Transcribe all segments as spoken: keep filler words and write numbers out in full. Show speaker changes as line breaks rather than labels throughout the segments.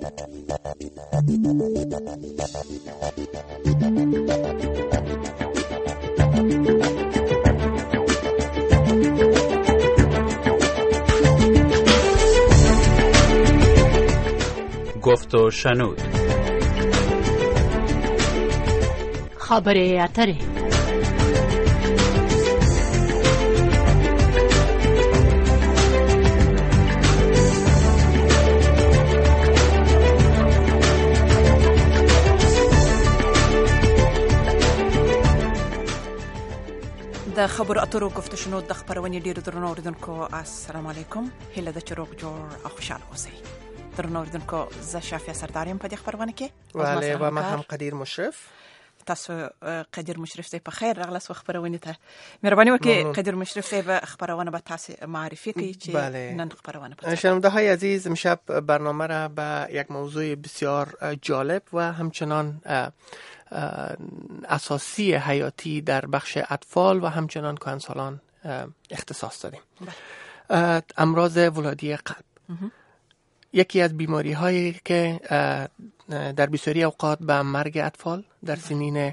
گفت و شنود.
خبر اتره.
د خبر اترو گفت شنود د خبرونې ډیرو درنو اوریدونکو السلام علیکم. هیله د چروغ جوړ او خوشاله اوسئ. درنو اوریدونکو زه شافیه سرداریم په دې خبرونه کې.
وعلیکم و ما هم قدیر مشرف.
تاسو قدیر مشرف ته په خیر راغلاست خبرونه ته. مهرباني وکړئ قدیر مشرف ته خبرونه به تاسو معرفی کړئ چې نن خبرونه پاتې.
شنونده‌های عزیز، امشب برنامه را به یک موضوع بسیار جالب و همچنان اساسی حیاتی در بخش اطفال و همچنان کهنسالان اختصاص دادیم. امراض ولادی قلب یکی از بیماری هایی که در بسیاری اوقات به مرگ اطفال در سنین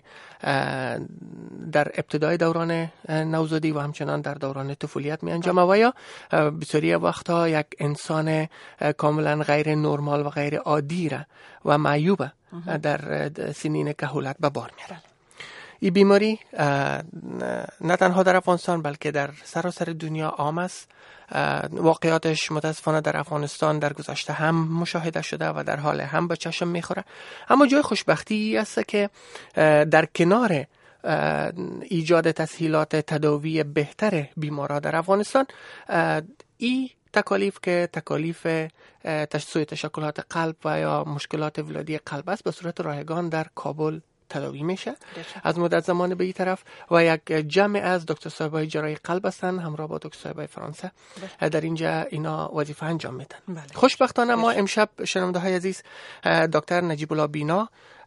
در ابتدای دوران نوزادی و همچنان در دوران طفولیت می انجامه و یا بسیاری وقتها یک انسان کاملا غیر نرمال و غیر عادی را و معیوب در سنین کهولت به بار میاره. این بیماری نه تنها در افغانستان بلکه در سراسر دنیا عام است. واقعاتش متاسفانه در افغانستان در گذشته هم مشاهده شده و در حال هم به چشم میخوره. اما جای خوشبختی است که در کنار ایجاد تسهیلات تداوی بهتر بیمارا در افغانستان، این تکالیف که تکالیف سوء تشکلات قلب و یا مشکلات ولادی قلب است به صورت رایگان در کابل تداوی میشه. از مدت زمان به این طرف و یک جمع از دکتر صاحبای جراحی قلب هستند همراه با دکتر صاحبای فرانسه در اینجا اینا وظیفه انجام میدن. بله. خوشبختانه ما امشب شنونده‌های عزیز دکتر نجیب الله بینا،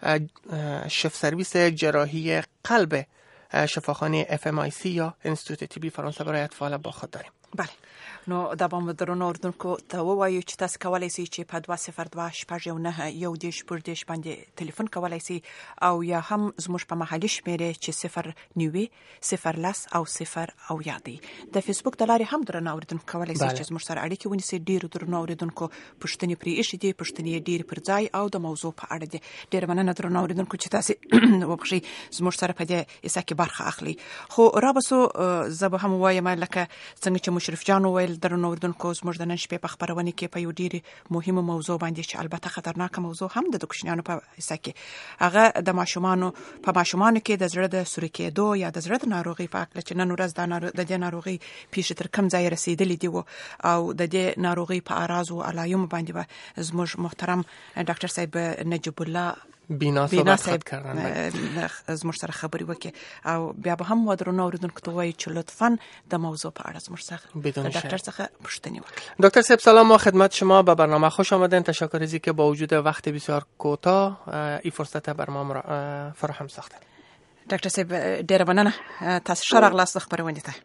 شف سرویس جراحی قلب شفاخانه اف ام آی سی یا انستیتوت طبی فرانسه برای اطفال با خود داریم.
بله. نو دا به درنو اوریدونکو ته ووایو چې تاسو کولای شئ چې په دوه صفر دوه شپږ یو نه یو دیش پر دیش باندې ټلیفون کولای شئ او یا هم زموږ په محلي شمیرې چې صفر نوي صفر لس او صفر او یادي د فیسبوک د لارې هم درنو اوریدونکو کولای شئ چې زموږ سره اړیکه ونیسئ. ډیر درنو اوریدونکو پښتنې پرې ایښې دي، پښتنې ډیر پر ځای او د موضوع په اړه دي. ډیر مننه درنو اوریدونکو چې تاسو وبخښئ زموږ سره په دې اسا کې برخه اخلي. خو رابسو زه به هم وایم لکه څنګه چې مشرف جان وویل درنو اوریدونکو زموږ د نن شپې په خبرونه کې په یو ډیره مهمه موضوع باندې چې البته خطرناکه موضوع هم د کوچنیانو په حصہ کې هغه د ماشومانو په ماشومانو کې د زړه د سوري کېدو یا د زړه د ناروغي په اړه چې نن ورځ د دې ناروغي پیښې تر کوم ځای رسیدلې دي او د دې ناروغي په اراز او علایمو باندې به زموږ محترم ډاکټر صاحب نجیب الله
بینا صحبت کردن
از زموږ سره خبرې وکړي او بیا به هم ودرنو اوریدونکو ته وایي چې لطفاً د موضوع په اړه زموږ څخه د ډاکټر څخه پوښتنه وکړئ.
دکتر صاحب سلام و خدمت شما. به برنامه خوش آمدین. تشکر از اینکه با وجود وقت بسیار کوتاه این فرصت بر ما فراهم ساختین.
ډاکټر صاحب ډیر مننه تاسو ښه راغلاست خبرونه ته.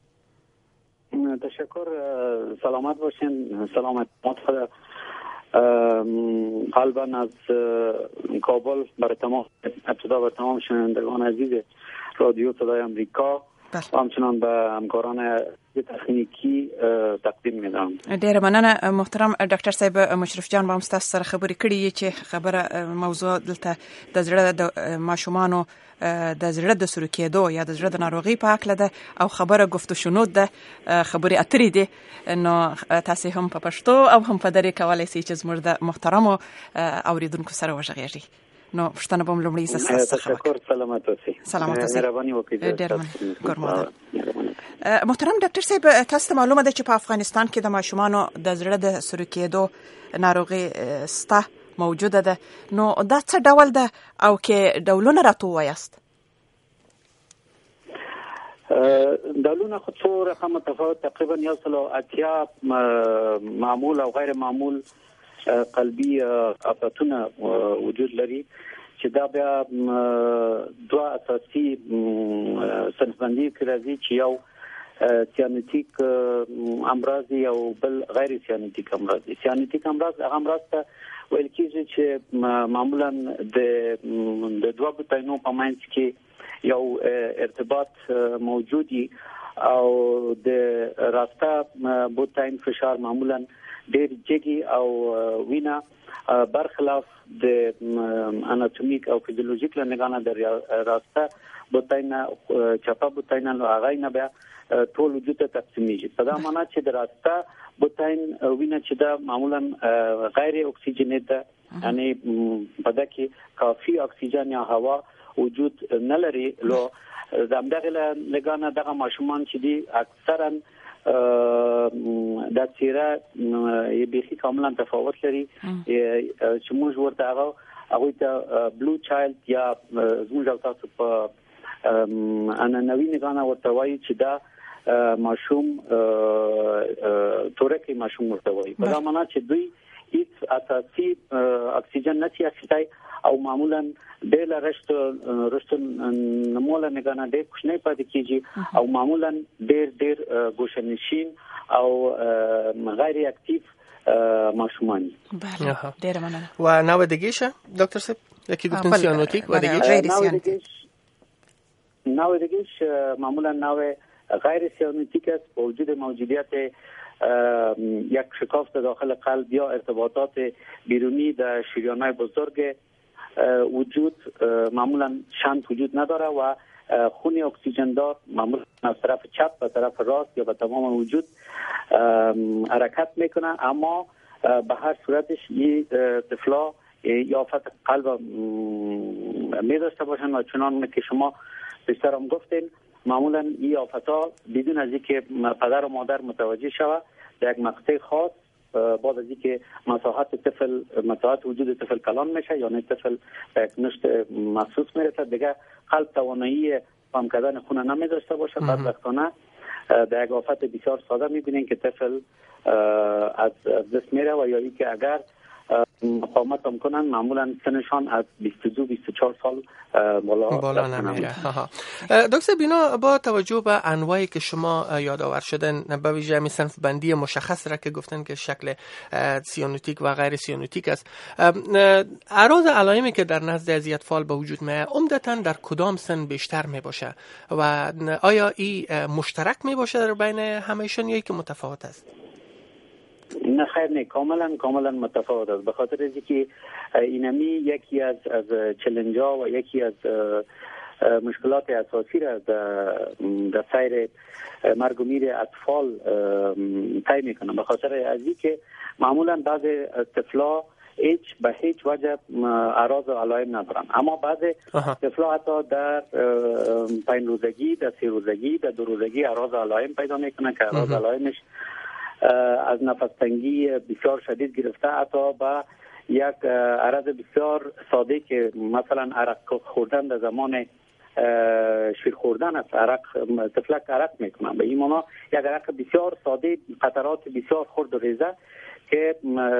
تشکر. سلامت باشین. سلامت خدا. قلبا از کابل برای تمام ابتدا به تمام شنوندگان عزیز رادیو صدای امریکا و همچنان به همکاران تکنیکی تقدیم میدم.
ډیر مننه محترم ډاکټر صاحب مشرف جان. با تاسو سره خبرې کړې چې خبره موضوع دلته د زړه د ماشومانو د زړه د سوري کېدو یا د زړه د ناروغي په اړه ده او خبره گفت و شنود ده، خبرې اترې دي. نو تاسو هم په پښتو او هم په دري کولای شئ چې زموږ د محترمو اوریدونکو سره وژغېږئ. نو پښتنه به لومړی زه
تشکر. سلامت اوسئ.
سلامت اوسئ.
مهرباني وکړئ.
ډیر مننه. محترم ډاکټر صاحب تاسو معلومه ده چې په افغانستان کې د ماشومانو د زړه د سوري کېدو ناروغي ستا موجوده ده. نو دا څه ډول ده او کې ډولونه راته وایاست؟
ډولونه خو څو رقم متفاوت تقریبا یو سل او اتیا معمول او غیر معمول قلبي آفاتونه وجود لري چې دا بیا دوه اساسي صنفبندي کې راځي چې یو سیانوتیک امراض او بل غیر سیانوتیک امراض. سیانوتیک امراض هغه امراض ته ویل کېږي چې معمولا د د دوه بوتاینو په منځ کې یو ارتباط موجودی او د راسته بوتاین فشار معمولا ډېر جګي او وینا برخلاف د اناتومیک او فیزیولوژیک لنګانه د راسته بوتاین چپا بوتاین نو هغه نه بیا ټول وجود ته تقسیمېږي په دا معنی چې د راسته بوتاین وینا چې دا معمولا غیر اکسیجنیت ده یعنی په دکې کافي اکسیجن یا هوا وجود نه لري لو د همدغه لګانه دغه ماشومان چې دي اکثرا د تیرا یې به کاملا تفاوت لري چې موږ ورته هغه هغه ته بلو چایلډ یا زموږ او تاسو په انا نوی لګانه ورته وایي چې دا ماشوم تورکي ماشوم ورته وایي په دا معنی چې دوی هیڅ اساسي اکسیجن نه اخیستای او معمولا ډېر رشت رشت نموله نگانه ډېر کوچنی پاتې کیږي او معمولا ډېر ډېر ګوشنشین او غیر اکټیو ماشومان.
بله ډېر مننه.
و نودگیشه دکتر صاحب یکی گفتن سیانوتیک و
دیگه نودگیش معمولا نوع غیر سیانوتیک است با وجود موجودیت یک شکافت داخل قلب یا ارتباطات بیرونی در شریان‌های بزرگ وجود معمولا شنت وجود نداره و خون اکسیژن دار معمولا از طرف چپ و طرف راست یا به تمام وجود حرکت میکنه اما به هر صورتش این طفلا یا آفت قلب می داشته باشن و چنان که شما بیشتر هم گفتین معمولا این آفت‌ها بدون از اینکه پدر و مادر متوجه شود در یک مقطع خاص بعد از اینکه مساحت طفل مساحت وجود طفل کلان میشه یا نه طفل به یک نشت مخصوص میرسه دیگه قلب توانایی پمپ کردن خون نمی داشته باشه بدبختانه در یک آفت بسیار ساده میبینین که طفل از دست میره و یا اینکه اگر مقاومت هم کنن معمولا سنشان از بیست و دو بیست و چهار سال بالا
بالا نمیره. دکتر بینا با توجه به انواعی که شما یادآور شدن به ویژه همین صنف بندی مشخص را که گفتن که شکل سیانوتیک و غیر سیانوتیک است، اعراض علائمی که در نزد از اطفال به وجود میاد عمدتاً در کدام سن بیشتر می باشه و آیا این مشترک می باشه در بین همه‌شان یا که متفاوت است؟
نه خیر نه کاملا کاملا متفاوت است به خاطر اینکه اینمی یکی از از چالنج‌ها و یکی از مشکلات اساسی را در سیر مرگ و میر اطفال طی میکنه به خاطر از اینکه معمولا بعض طفلا هیچ به هیچ وجه اعراض و علائم ندارن اما بعض طفلا حتی در پنج روزگی در سه روزگی در دو روزگی اعراض و علائم پیدا میکنن که اعراض و علائمش از نفس تنگی بسیار شدید گرفته حتی با یک عرض بسیار ساده که مثلا عرق خوردن در زمان شیر خوردن است عرق طفلک عرق میکنن به این معنا یک عرق بسیار ساده قطرات بسیار خرد و ریزه که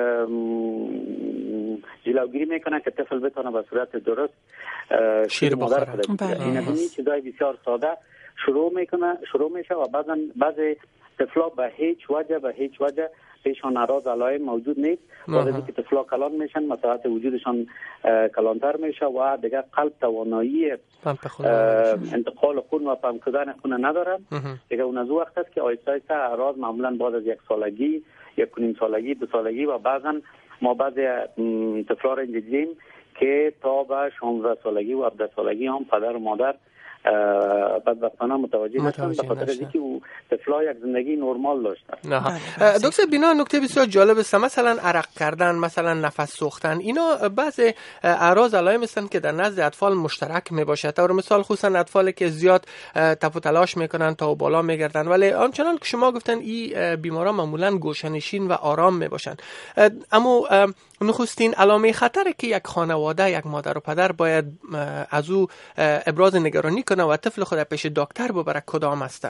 جلوگیری میکنه که طفل بتونه به صورت درست شیر مادر بخوره. این همین چیزای بسیار ساده شروع میکنه شروع میشه و بعضا بعضی طفلا به هیچ وجه به هیچ وجه پیشان اعراض علائم موجود نیست وقتی که طفلا کلان میشن مساحت وجودشان کلانتر میشه و دیگه قلب توانایی انتقال خون و پمپ کردن خون ندارن دیگه اون از وقت است که آهسته آهسته اعراض معمولا بعد از یک سالگی یک نیم سالگی دو سالگی و بعضا ما بعض طفلا را دیدیم که تا به شانزده سالگی و هفده سالگی هم پدر و مادر بدبختانه متوجه نشدن به خاطر اینکه او طفلا یک زندگی نرمال داشتن.
دکتر بینا نکته بسیار جالب است مثلا عرق کردن مثلا نفس سوختن اینا بعض اعراض علائم هستن که در نزد اطفال مشترک می باشه طور مثال خصوصا اطفالی که زیاد تپ و تلاش میکنن تا و بالا میگردن ولی آنچنان که شما گفتن این بیمارا معمولا گوشه‌نشین و آرام می باشن اما نخستین علامه خطری که یک خانواده یک مادر و پدر باید از او ابراز نگرانی کنه و طفل خود پیش دکتر ببره کدام است؟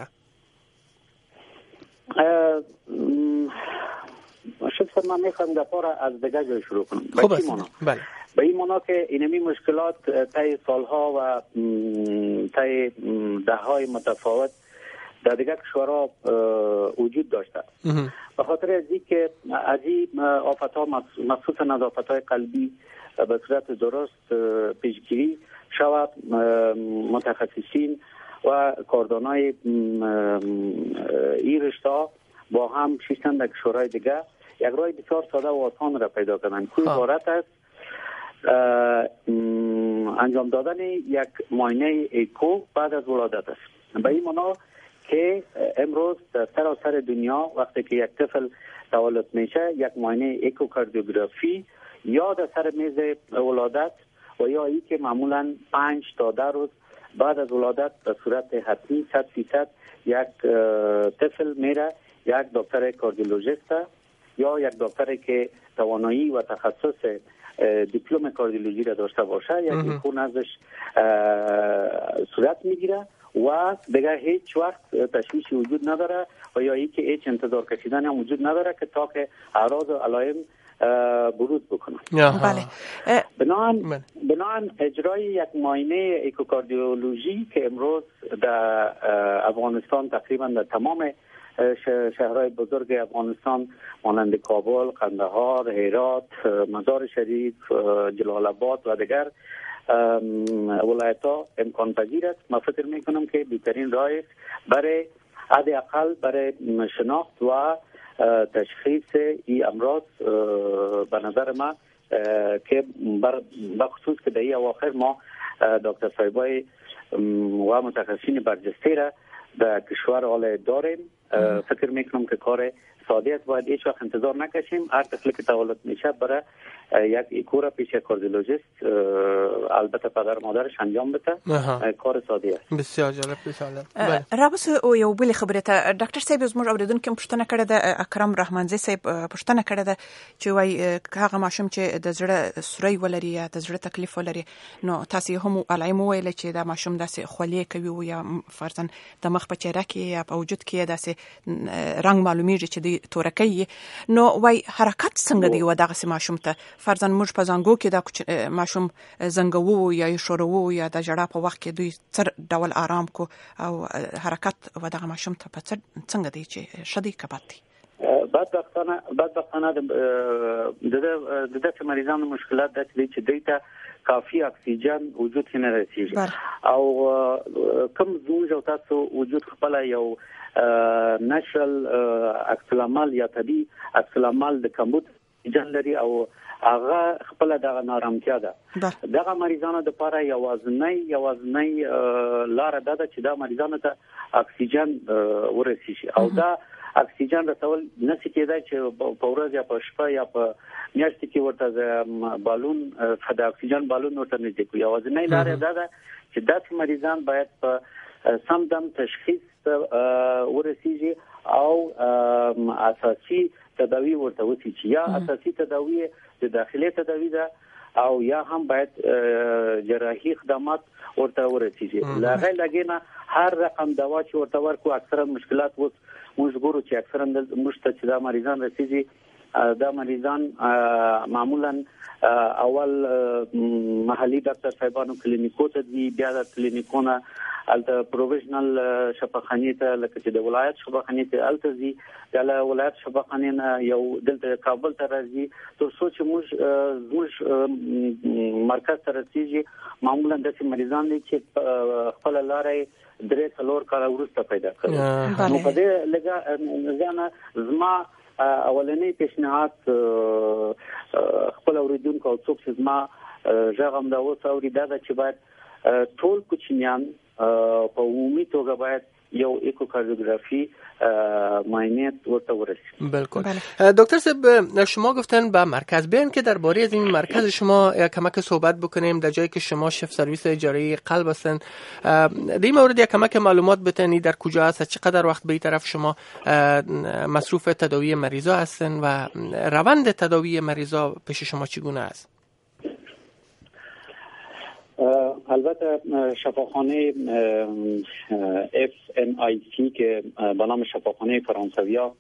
شخصا من میخوام دپارا از دیگه جای شروع کنم.
خوب است. بله.
به این معنا که اینمی مشکلات طی سالها و طی دههای متفاوت در دیگر کشورها وجود داشته. به خاطر از اینکه از این آفت‌ها مخصوصا از آفت‌های قلبی به صورت درست پیشگیری شود، متخصصین و کاردانای این رشته با هم شیشتن در کشورهای دیگه یک راه بسیار ساده و آسان را پیدا کردن که عبارت است انجام دادن یک معاینه ایکو بعد از ولادت است. به این معنا که امروز در سراسر دنیا وقتی که یک طفل تولد میشه یک معاینه ایکوکاردیوگرافی یا در سر میز ولادت و یا ای که معمولا پنج تا ده روز بعد از ولادت به صورت حتمی صد فیصد یک طفل میره یک دکتر کاردیولوژیست یا یک دکتری که توانایی و تخصص دیپلم کاردیولوژی را داشته باشه یک ایکو نزدش صورت میگیره و دیگه هیچ وقت تشویشی وجود نداره و یا ای که هیچ انتظار کشیدن هم وجود نداره که تا که اعراض و علائم بروز بکنه.
بله.
بنابراین بنابراین اجرای یک معاینه ایکوکاردیولوژی که امروز در افغانستان تقریبا در تمام شهرهای بزرگ افغانستان مانند کابل، قندهار، هرات، مزار شریف، جلال آباد و دیگر ولایت ها امکان پذیر است. من فکر می کنم که بهترین راه است برای حداقل برای شناخت و تشخیص این امراض به نظر من که بخصوص که در این اواخر ما دکتر صاحبای و متخصصین برجسته را در کشور حال داریم. فکر میکنم که کار ساده است، باید هیچ وقت انتظار نکشیم. هر طفلی که تولد میشه برای یک ایکو را پیش کاردیولوژیست البته پدر و مادرش انجام بده. کار ساده است.
بسیار جالب. بسیار جالب.
رابس او یو بل خبره ته ډاکټر صاحب زموږ اوریدونکو پښتنه کړه د اکرم رحمانزي صاحب پښتنه کړه د چې وای هغه ماشوم چې د زړه سوري ولري یا د زړه تکلیف ولري نو تاسو هم علایمو ویل چې دا ماشوم داسې خولې کوي او یا فرضاً د مخ په چهره کې یا په وجود کې داسې رنگ معلومیږي چې د تورکۍ نو وای حرکت څنګه دی و دغه ماشوم ته فرضاً موږ په زنګو کې دا ماشوم زنګوو یا شورو یا د جړه په وخت کې دوی څر ډول آرام کو او حرکت و دغه ماشوم ته په څنګه دی چې شدي کباتي
بدبختانه بدبختانه د د د مریضانو مشکلات د دې چې دیتا کافي اکسیجن وجود کې نه رسیږي او کوم زوج او تاسو وجود خپل یو نشل اکسلامال یا طبي اکسلامال د کمبود اکسیجن لري او هغه خپل دغه نارامتیا ده. دغه مریضانو د لپاره یوازنی یوازنی لار ده چې دا مریضانو ته اکسیجن ورسیږي او دا اکسیجن رسول نشي کېدای چې په ورځ یا په شپه یا په میاشت کې ورته بالون د اکسیجن بالون ورته نږدې کوي. یوازنی لار ده چې داسې مریضان باید په سم دم تشخیص ورسیږي او اساسي تداوی ورته وسی چې یا اساسي تداوی د داخلي تداوی ده او یا هم باید جراحي خدمات ورته ورسیږي. لاغه لګینا هر رقم دوا چې ورته ورکو اکثره مشکلات وس موږ ګورو چې اکثره موږ ته چې دا مریضان رسیږي دا مریضان معمولا اول محلي ډاکټر صاحبانو کلینیکو ته دی بیا د کلینیکونه الته پروفیشنل شفاخانه ته لکه چې د ولایت شفاخانه ته الته زی د ولایت شفاخانه نه یو دلته کابل ته راځي تر څو چې موږ موږ مرکز ته رسیږي معمولا د مریضان دي چې خپل لارې درې څلور کال وروسته پیدا کړي. نو په دې لګا ځنه زما اولنی پیشنهاد خپل اوریدونکو او څوک چې زما ژغم دا اوس اوریدا چې باید ټول کوچنیان په عمومي توګه باید یو ایکوکاردیوگرافی معاینه ورته ورسید.
بالکل. دکتر صاحب شما گفتن به مرکز بیاین که درباره از این مرکز شما کمک صحبت بکنیم در جایی که شما شف سرویس اجاره قلب هستن. در این مورد یک کمک معلومات بتونید در کجا هست، چقدر وقت به این طرف شما مصروف تداوی مریضا هستن و روند تداوی مریضا پیش شما چگونه است؟
البته شفاخانه اف ام آی سی که به نام شفاخانه فرانسویا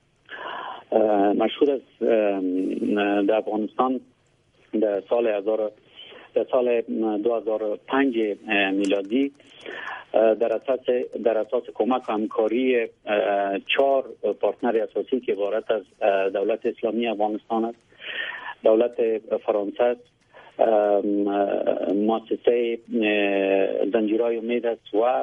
مشهور است در افغانستان در سال هزار در سال دو هزار و پنج میلادی در اساس در اساس کمک و همکاری چهار پارتنر اساسی که عبارت از دولت اسلامی افغانستان است، دولت فرانسه است، مؤسسه زنجیرهای امید است و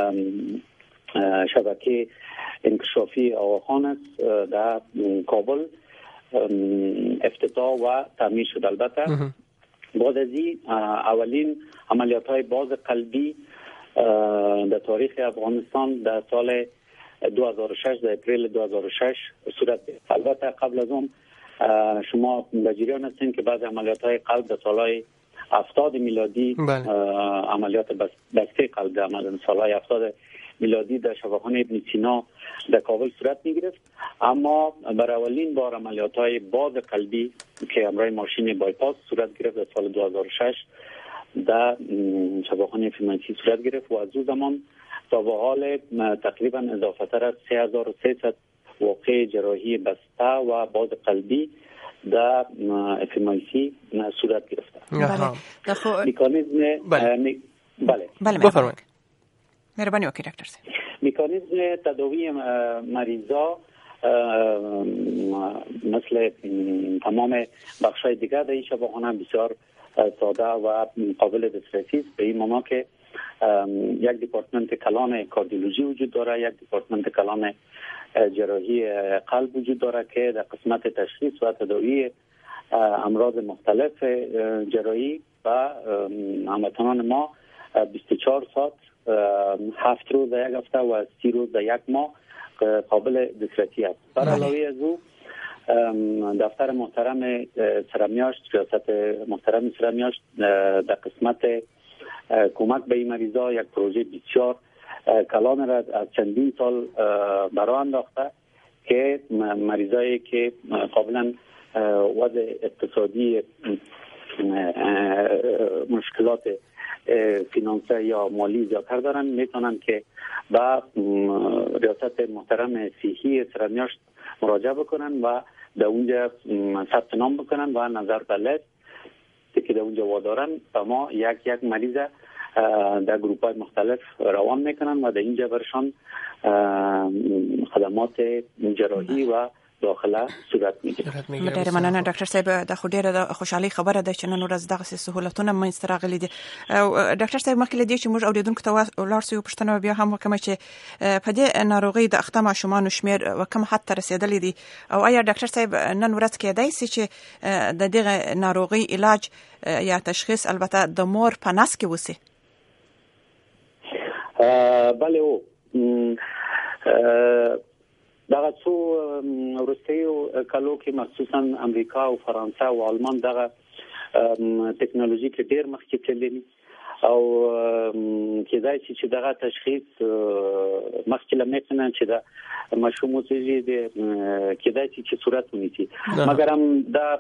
شبکه انکشافی آقاخان است در کابل افتتاح و تعمیر شد. البته بعد از این اولین عملیات های باز قلبی در تاریخ افغانستان در سال دو هزار و شش در اپریل دو هزار و شش صورت گرفت. البته قبل از اون شما در جریان هستین که بعض عملیات های قلب در سالهای هفتاد میلادی عملیات بسته قلب در سالهای هفتاد میلادی در شفاخانه ابن سینا در کابل صورت می گرفت، اما برای اولین بار عملیات های باز قلبی که همراه ماشین بایپاس صورت گرفت در سال دو هزار و شش در شفاخانه فیمنسی صورت گرفت و از او زمان تا به حال تقریبا اضافه تر از سه هزار و سیصد واقع جراحی بسته و باز قلبی در افیمایسی صورت گرفته.
بله.
میکانیزم
بله.
بله.
بله. بفرمایید. مهربانی وکیل دکتر صاحب.
میکانیزم تداوی مریضا مثل تمام بخشای دیگر در این شفاخانه بسیار ساده و قابل دسترسی است، به این معنا که یک دیپارتمنت کلان کاردیولوژی وجود داره، یک دیپارتمنت کلان جراحی قلب وجود داره که در قسمت تشخیص و تداوی امراض مختلف جراحی و هموطنان ما بیست و چهار ساعت هفت روز در یک هفته و سی روز در یک ماه قابل دسترسی است. بر علاوه از او دفتر محترم سرمیاشت، ریاست محترم سرمیاشت در قسمت کمک به این مریضا یک پروژه بسیار کلان را از چندین سال برای انداخته که مریضایی که قابلا وضع اقتصادی مشکلات فینانسی یا مالی زیادتر دارن میتونن که با ریاست محترم صحی سرمیاشت مراجعه بکنن و در اونجا ثبت نام بکنن و نظر به لیست که در اونجا وادارن و ما یک یک مریض در گروپ های مختلف روان میکنن و در اینجا برشان خدمات جراحی و داخله صورت میگیره.
ډیره مننه ډاکټر صاحب، د خو ډیره خوشحالي خبره ده چې نن ورځ دغه سہولتونه منځته راغلي دي. ډاکټر صاحب مخکې له دې چې موږ اوریدونکو ته ولاړ سو پښتنه بیا هم وکړم چې په دې ناروغي د اخته ماشومان شمیر وکم حد ته رسیدلې دي او آیا ډاکټر صاحب نن ورځ کې دای سي چې د دغه ناروغي علاج یا تشخیص البته د مور په نس کې وسی؟
بله او دغه څو وروستیو کالو کې مخصوصا امریکا او فرانسه او آلمان دغه ټکنالوژي کې ډیر مخکې تللی او کېدای شي چې دغه تشخیص مخکې لمکنه چې د مشومو چې د کېدای شي چې صورت ونیسي، مګر هم دا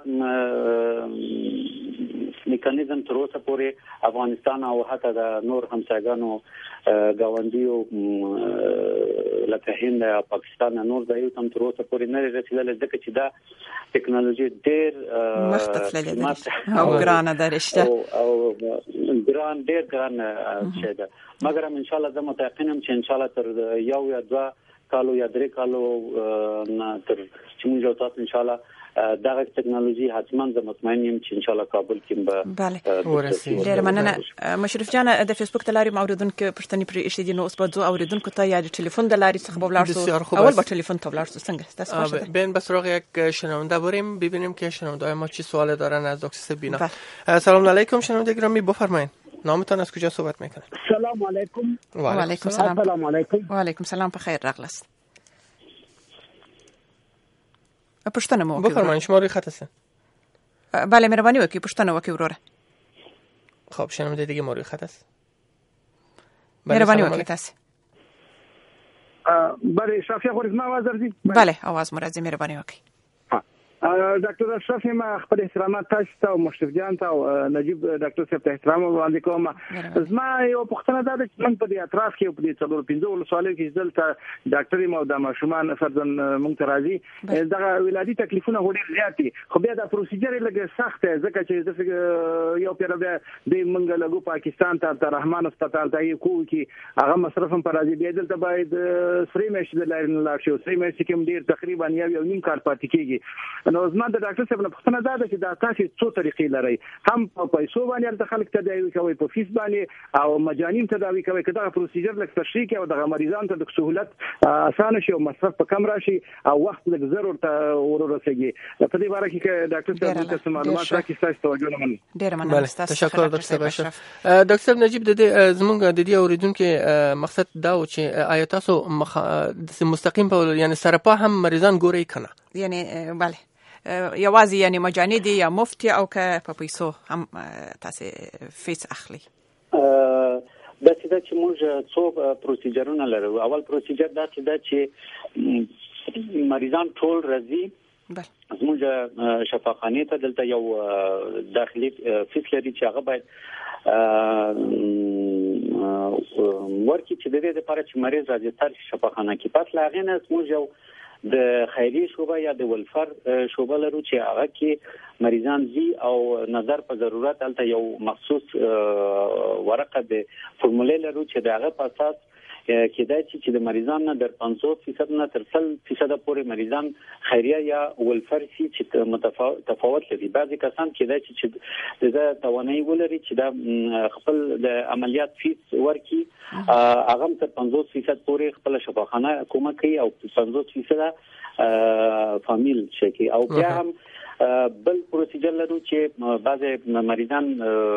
میکانیزم تر اوسه پورې افغانستان او حتی د نور همسایګانو گاونډیو لکه هند او پاکستان نور ځایو ته تر اوسه پورې نه رسیدلې، ځکه چې دا ټکنالوژي ډېر
مختلفه او ګرانه ده رښتیا
او ګران ډېر ګران شي ده، مګر ان شاء الله زه متيقن یم چې ان شاء الله تر یو یا دوه کالو یا درې کالو نه تر چې موږ تاسو ان شاء الله دغه ټکنالوژي حتما زه مطمئن یم چې ان شاء الله کابل کې به
ورسیږي. ډیر مننه مشرف جان، د فیسبوک د لارې اوریدونکو پښتني پرې اېښې دي، نو اوس به ځو اوریدونکو ته یا د ټلیفون د لارې څخه به ولاړ شو. اول به ټلیفون ته ولاړ شو. څنګه تاسو خوښه؟
ببین به سراغ یک شنونده بریم ببینیم که شنونده ما چی سوال دارن از دکتر سبینا. سلام علیکم شنونده گرامی، بفرمایید نامتان از کجا صحبت میکنید؟
سلام علیکم.
و علیکم سلام.
سلام علیکم.
و علیکم سلام، په خیر راغلاست. پښتنه مو
بفرمایئ، شما روی خط هستین؟
بله مهربانی وکړئ پښتنه وکړئ وروره.
خب شنونده دیگه ما روی خط است.
مهربانی وکړئ تاسو.
بله شافیا خو زما आवाज راځي؟
بله आवाज مو راځي، مهربانی وکړئ.
ډاکټر اشرف ما خپل احترامات تاسو ته او مشرف جان ته او نجیب ډاکټر صاحب ته احترام وړاندې کوم. زما یو پوښتنه ده چې موږ په دې اطراف کې په دې څلور پنځه ولسوالۍ کې دلته ډاکټر مو د ماشومان فرضاً موږ ته راځي دغه ولادي تکلیفونه ډېر زیات دي، خو بیا د پروسیجر لږ سخت دی ځکه چې د یو پیر بیا د موږ لګو پاکستان ته د رحمان هسپتال ته یو کې هغه مصرف هم پر راځي، بیا دلته باید سری مېش د لارین لاړ شي، سری مېش کې ډېر تقریبا یو نیم کال پاتې کیږي. نو زما د ډاکټر صاحب نه پوښتنه ده چې دا تاسو څو طریقې لري، هم په پیسو باندې د خلک تداوي کوي، په فیس باندې او مجانین تداوي کوي، کدا پروسیجر لکه تشریح کوي او د مریضانو ته د سہولت اسانه شي او مصرف په کم راشي او وخت لږ ضرور ته ورسېږي. په دې باره کې ډاکټر صاحب تاسو معلومات راکړئ، تاسو توجه نه منئ.
ډیر مننه،
تشکر ډاکټر صاحب. ډاکټر صاحب نجیب د دې زمونږ د دې اوریدونکو مقصد دا و چې آیا تاسو مستقیم په یعنی سرپا هم مریضان ګوري کنه؟
یعنی بله یوازې یعنی مجانی دي یا مفتی او که په پیسو هم تاسو فیس اخلي؟
دا چې دا چې موږ څو پروسیجرونه لرو. اول پروسیجر دا چې دا چې مریضان ټول راځي زموږ شفاخانه ته، دلته یو داخلي فیس لري چې هغه باید ورکی چې د دې لپاره چې مریض راځي تر شفاخانه کې پات لاغې نه موږ یو د خیری شوبه یا د ولفر شوبه لرو چې هغه کې مریضان زی او نظر په ضرورت الته یو مخصوص ورقه د فرموله لرو چې دغه په اساس کېدای چې د مریضان نه در پنځوس فیصد نه تر سل فیصد پورې مریضان خیریه یا ولفر سي چې تفاوت لري. بعضی کسان کېدای چې د توانایي ولري چې د خپل د عملیات فیس ورکی هغه تر پنځوس فیصد پورې خپل شفاخانه کومه کوي او پنځوس فیصد فامیل شي او بیا هم بل پروسیجر لرو چې بعضی مریضان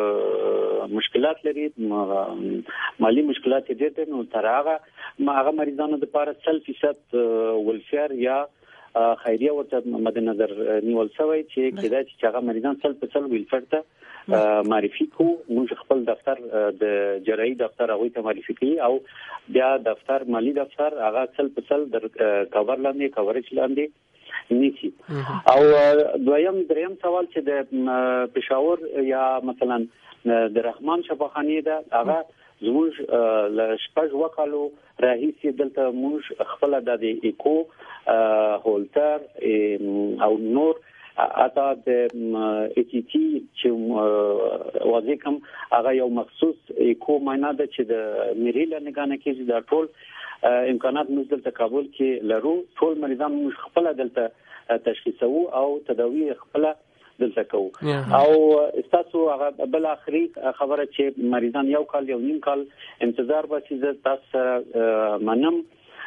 مشکلات لري، مالی مشکلات دي، نو تر هغه هغه مریضانو لپاره سل فیصد ولفیر یا خیریه ورته مد نظر نیول شوی چې کېدای چې هغه مریضان سل په سل ولفیر ته معرفي کو. موږ خپل دفتر د جراحي دفتر هغه ته معرفي کوي او بیا دفتر مالی دفتر هغه سل په سل در کور لاندې کورج لاندې نیسی. او دویم دریم سوال چې د پېښور یا مثلا د رحمان شفاخانه ده هغه زموږ ل شپږ وکالو راهیسي دلته موږ خپل د ایکو هولتر او نور اته د ای ټي چې واځي کوم هغه یو مخصوص ایکو معنا ده چې د میریل نگانه کې د ټول امکانات موږ دلته کابل کې لرو. ټول مریضان موږ خپل دلته تشخیصو او تداوی خپل دلته کوو. او تاسو هغه بل اخري خبره چې مریضان یو کال یو نیم کال انتظار وکړي، تاسو منم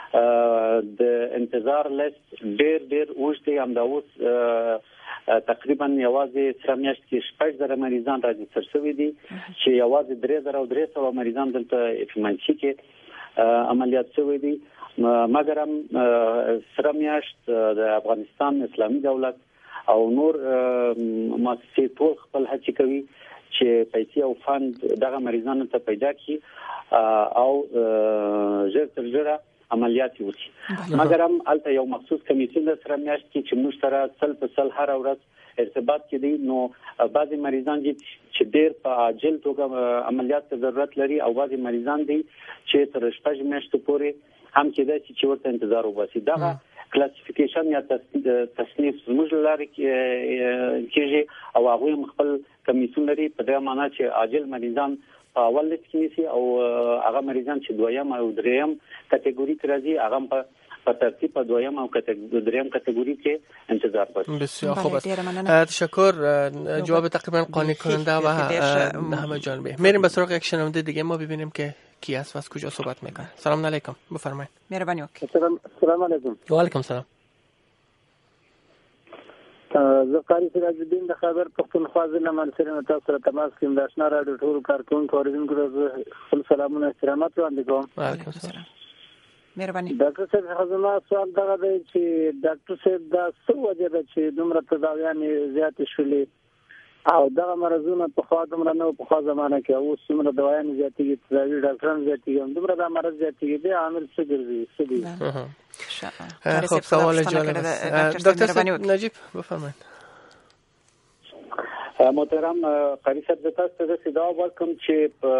د انتظار لیست ډېر ډېر اوږد هم دا اوس تقریبا یوازې سره میاشت کې شپږ زره مریضان راجستر شوي دي چې یوازې درې زره او درې سوه مریضان دلته افمانشي کې عملیات شوي دي. مګر هم سره میاشت د افغانستان اسلامي دولت او نور مؤسسې ټول خپل هڅې کوي چې پیسې او فند دغه مریضانو ته پیدا کړي او ژر تر ژره عملیات وشي. مګر هم الته یو مخصوص کمیسیون سره میاشت کې چې موږ سره سل په سل هر ورځ ارتباط کې دي. نو بعضی مریضان دي چې ډېر په عاجل توګه عملیات ته ضرورت لري او بعضی مریضان دي چې تر شپږ میاشتو پورې هم کېدای چې ورته انتظار وباسي. دغه کلاسیفیکیشن یا تصنیف زموږ لاري کېږي او هغه خپل کمیسیون لري په دې معنی چې عاجل مریضان په اول لیست کې نشي او هغه مریضان چې دویم او دریم کټګوري کې راځي هغه په په ترتیب په دویم او دریم کاتگوری کې انتظار باشه.
بسیار خوب است. تشکر. جواب تقریبا قانع کننده و همه جانبه. میریم به سراغ یک شنونده دیگه، ما ببینیم که کی است و از کجا صحبت میکنه. سلام علیکم، بفرمایید.
مهربانی وکړئ.
سلام سلام علیکم.
و علیکم سلام.
زه قاری سراج الدین د خبر پښتونخوا ضلع منصوري تاسو سره تماس کوم. د آشنا راډیو ټول کارکونکو اوریدونکو ته خپل سلامونه احترامات وړاندې کوم.
وعلیکم السلام. مهرباني.
ډاکټر صاحب خزما سوال دا دی چې ډاکټر صاحب دا څه وجه ده چې دومره تداویان زیات شولې
او دغه مرزونه په خوا دومره نو په خوا زمانه کې اوس څومره دوايانې زیاتېږي تداوي ډاکټران زیاتېږي دومره د مرض زیاتېږي د عامل څه ګرځي څه دي.
خب سوال جالب است. دکتر نجیب بفرمایید.
محترم قاری صاحب د تاسو ته صدا ورکوم چې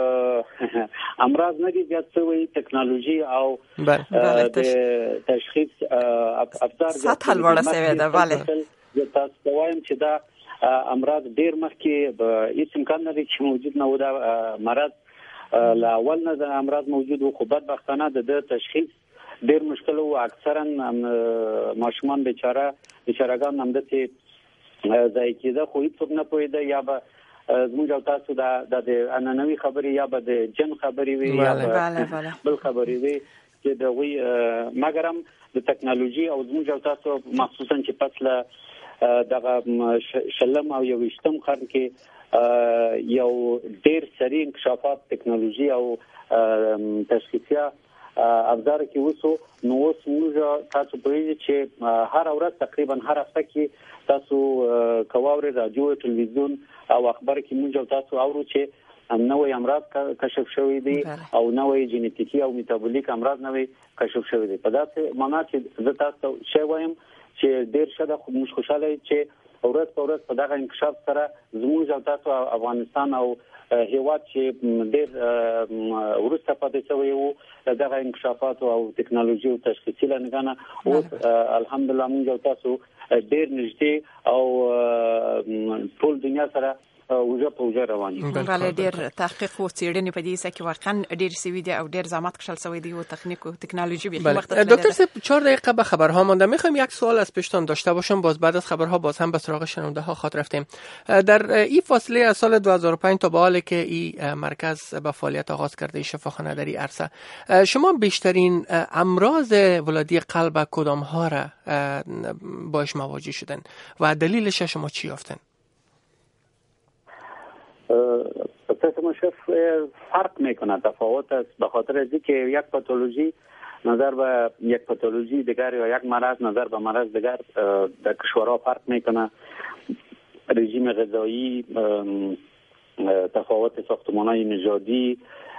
امراض نه دي زیات شوی ټکنالوژي او د تشخیص افزار
سطح لوړه شوې ده. bale
د تاسو وایم چې دا امراض ډیر مخکې هیڅ امکان نه لري چې موجود نه و دا مرض لا اول نه د امراض موجود و خو بدبختانه د تشخیص ډیر مشکل او اکثرا ماشومان بیچاره بیچارهګان هم د ځای کېده خو هیڅ نه پوهېده یا به زموږ او تاسو د عنعنوي خبرې یا به د جن خبرې وي یا بل خبرې وي چې د هغوی مګر هم د ټکنالوژي او زموږ او تاسو مخصوصا چې پس له دغه شلم او یوویشتم قرن کې یو ډېر سریع انکشافات ټکنالوژي او تشخیصیه افزار کې وسو نو اوس موږ تاسو پوهیږئ چې هر ورځ تقریبا هر هفته کې تاسو کوواوري رادیو ټلویزیون او اخبار کې موږ تاسو اورو چې نوې امراض کشف شوې دي او نوې جینیټیکي او میټابولیک امراض نوې کشف شوې دي. په داسې معنا چې زه تاسو شی وایم چې ډېر شته خو موږ خوشاله چې ورځ په ورځ په دغه انکشاف سره زموږ او تاسو افغانستان او هیواد چې ډېر ورسته پاتې شوی وو دغه انکشافات او ټکنالوژي او تشخیصي لنګانه اوس الحمدلله موږ او تاسو ډېر نږدې او ټول دنیا سره وجه په وجه روان دي.
بله ډېر تحقیق او څېړنې په دې کې واقعا ډېر سوي دي او ډېر زحمت کشل سوی دی او تکنیک او تکنولوژی به وخت داره.
دکتر صاحب چهار دقیقه به خبرها مونده. میخوایم یک سوال از پیشتان داشته باشم باز بعد از خبرها باز هم به سراغ شنونده ها خاطر رفتیم. در این فاصله از سال دو هزار و پنج تا به حال که این مرکز به فعالیت آغاز کرده شفاخانه در این عرصه شما بیشترین امراض ولادی قلب کدام ها را باش مواجه شدن و دلیلش شما چی یافتن؟
قسم شف فرق میکنه تفاوت است به خاطر از اینکه یک پاتولوژی نظر به یک پاتولوژی دیگر یا یک مرض نظر به مرض دیگر در کشورها فرق میکنه. رژیم غذایی، تفاوت ساختمان‌های نژادی،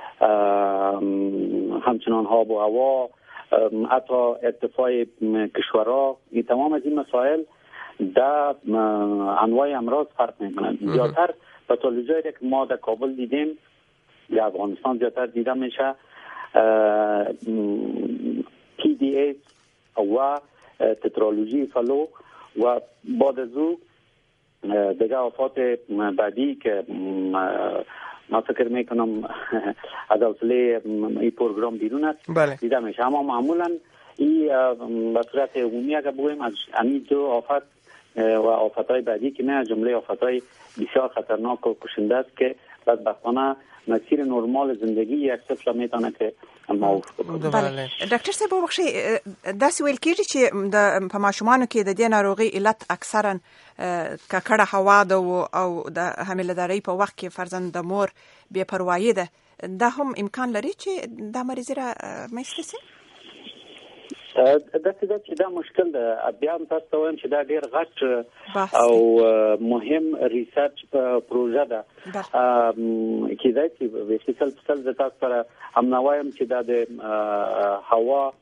همچنان آب و هوا، حتی ارتفاع کشورها، این تمام از این مسائل در انواع امراض فرق میکنه. زیادتر پاتولوژی که ما در کابل دیدیم یا افغانستان زیادتر دیده میشه پی دی ایس و تترالوژی فلو و بعد از او دیگه آفات بعدی که ما فکر میکنم از حوصله این پروگرام بیرون است دیده میشه. اما معمولا این به صورت عمومی اگر بگویم از همین دو آفات و آفت‌های بعدی که نه جمله آفت‌های بسیار خطرناک و کشنده است که بدبختانه مسیر نرمال زندگی یک طفل میتونه که موقوف بکنه.
بله ډاکټر صاحب وبخښئ داسې ویل کېږي چې د په ماشومانو کې د دې ناروغي علت اکثرا ککړه هوا ده او د حامله‌دارۍ په وخت کې فرضاً د مور بې پروایي ده. دا هم امکان لري چې دا مریضي را منځته شي؟
دا چې دا مشکل ده. بیا هم تاسو ته وایم چې دا ډېر غټ او مهم ریسرچ پروژه ده. کېدای شي بیخي سل په سل زه تاسو سره هم وایم چې دا د هوا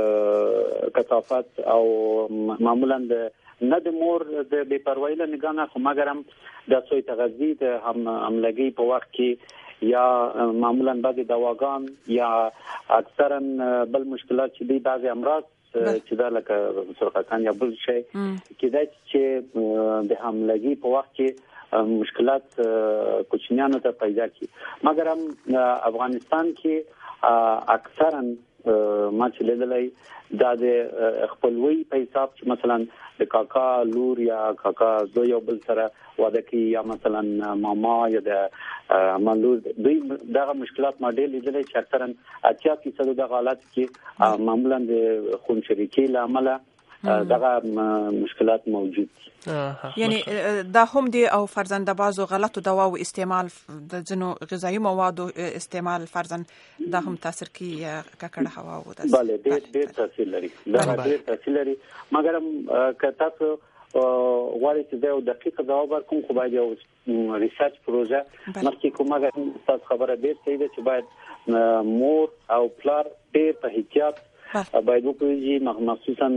کثافت او معمولا د نه د مور د بې پروایي له نګاه نه خو مګر هم د سوی تغذیې د حملګۍ په وخت کې یا معمولا بعضی دواګان یا اکثرا بل مشکلات چې دی بعضی امراض چې دا لکه سرطان یا بل شي کېدای چې د حملګۍ په وخت کې مشکلات کوچنیانو ته پیدا کی. مګر هم افغانستان کې اکثرا ما چې لیدلای دا د خپلوي په حساب چې مثلا د کاکا لور یا کاکا زوی یو بل سره واده کوي یا مثلا ماما یا د مالور دوی دغه مشکلات ما ډېر لیدلای چې اکثرا اتیا فیصد د حالات کې معمولا د خون شریکي لامل دغه مشکلات موجود دي.
یعنی دا هم دي او فرضاً د بازو غلطو دواو استعمال د ځینو غذایی موادو استعمال فرضاً دا هم تاثیر کوي ککړه هوا او داس.
بله ډېر ډېر تاثیر لري. دا ډېر تاثیر لري. مګر که تاسو غواړي چې دا یو دقیق ځواب ورکوم، خو باید یو ریسرچ پروژه مخکې کوم. هغه تاسو خبره ډېر صحیح ده چې باید مور او پلار ډېر په احتیاط باید وکړي، مخصوصا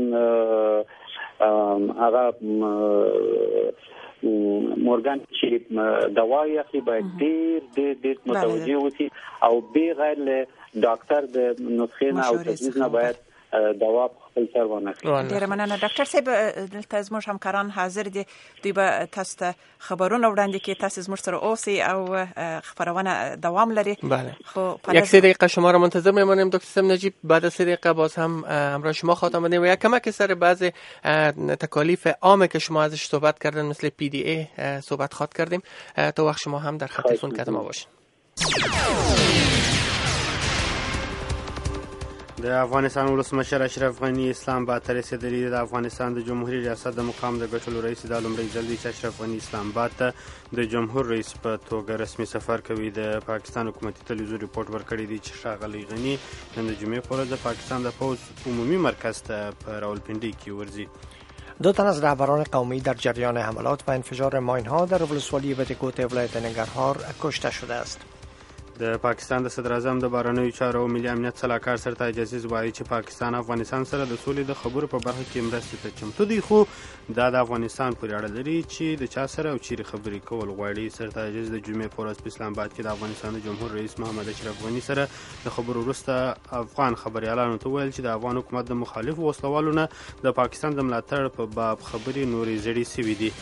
هغه مورګان چې دوا یې اخلي باید ډېر ډېر ډېر متوجه اوسي او به غیر له ډاکټر د نسخې نه او تجویز نه باید دوا خپل سر ونه کړي.
ډېر مننه ډاکټر صاحب. دلته زموږ همکاران حاضر دي، دوی به تاسو ته خبرونه وړاندې کړي. تاسو زموږ سره اوسئ او خبرونه دوام لري.
بله. خب یک سه دقیقه شما را منتظر میمانیم دکتر صاحب نجیب. بعد از سه دقیقه باز هم همراه شما خواهیم بود و یک کمک سر بعض تکالیف عامه که شما ازش صحبت کردن مثل پی دی ای صحبت خواهد کردیم. تا وقت شما هم در خط تلفن کدام باشین.
د افغانستان ولسمشر اشرف غنی اسلام آباد ته رسیدلی. د افغانستان د جمهوریت ریاست د مقام د ګټلو رئیس د لومړي ځل دی چې اشرف غنی اسلام آباد ته د جمهور رئیس په توګه رسمي سفر کوي. د پاکستان حکومتي تلویزیون ریپورت ورکړی دی چې ښاغلی غنی نن د جمعې په ورځ د پاکستان د پوځ عمومي مرکز ته په راولپنډي کې ورځي.
دو تن از رهبران قومی در جریان حملات و انفجار ماین‌ها در ولسوالی بتکوت ولایت ننگرهار کشته شده است.
د پاکستان د صدر اعظم د بهرنیو چارو او ملي امنیت سلاکار سرتاج عزیز وایي چې پاکستان افغانستان سره د سولې د خبرو په برخه کې مرستې ته چمتو دی، خو دا د افغانستان پورې اړه لري چې د چا سره او چیرې خبرې کول غواړي. سرتاج عزیز د جمعې په ورځ په اسلام آباد کې د افغانستان د جمهور رئیس محمد اشرف غني سره د خبرو وروسته افغان خبريالانو ته ویل چې د افغان حکومت د مخالفو وسلوالو نه د پاکستان د ملاتړ په باب خبرې نورې زړې سوي دي.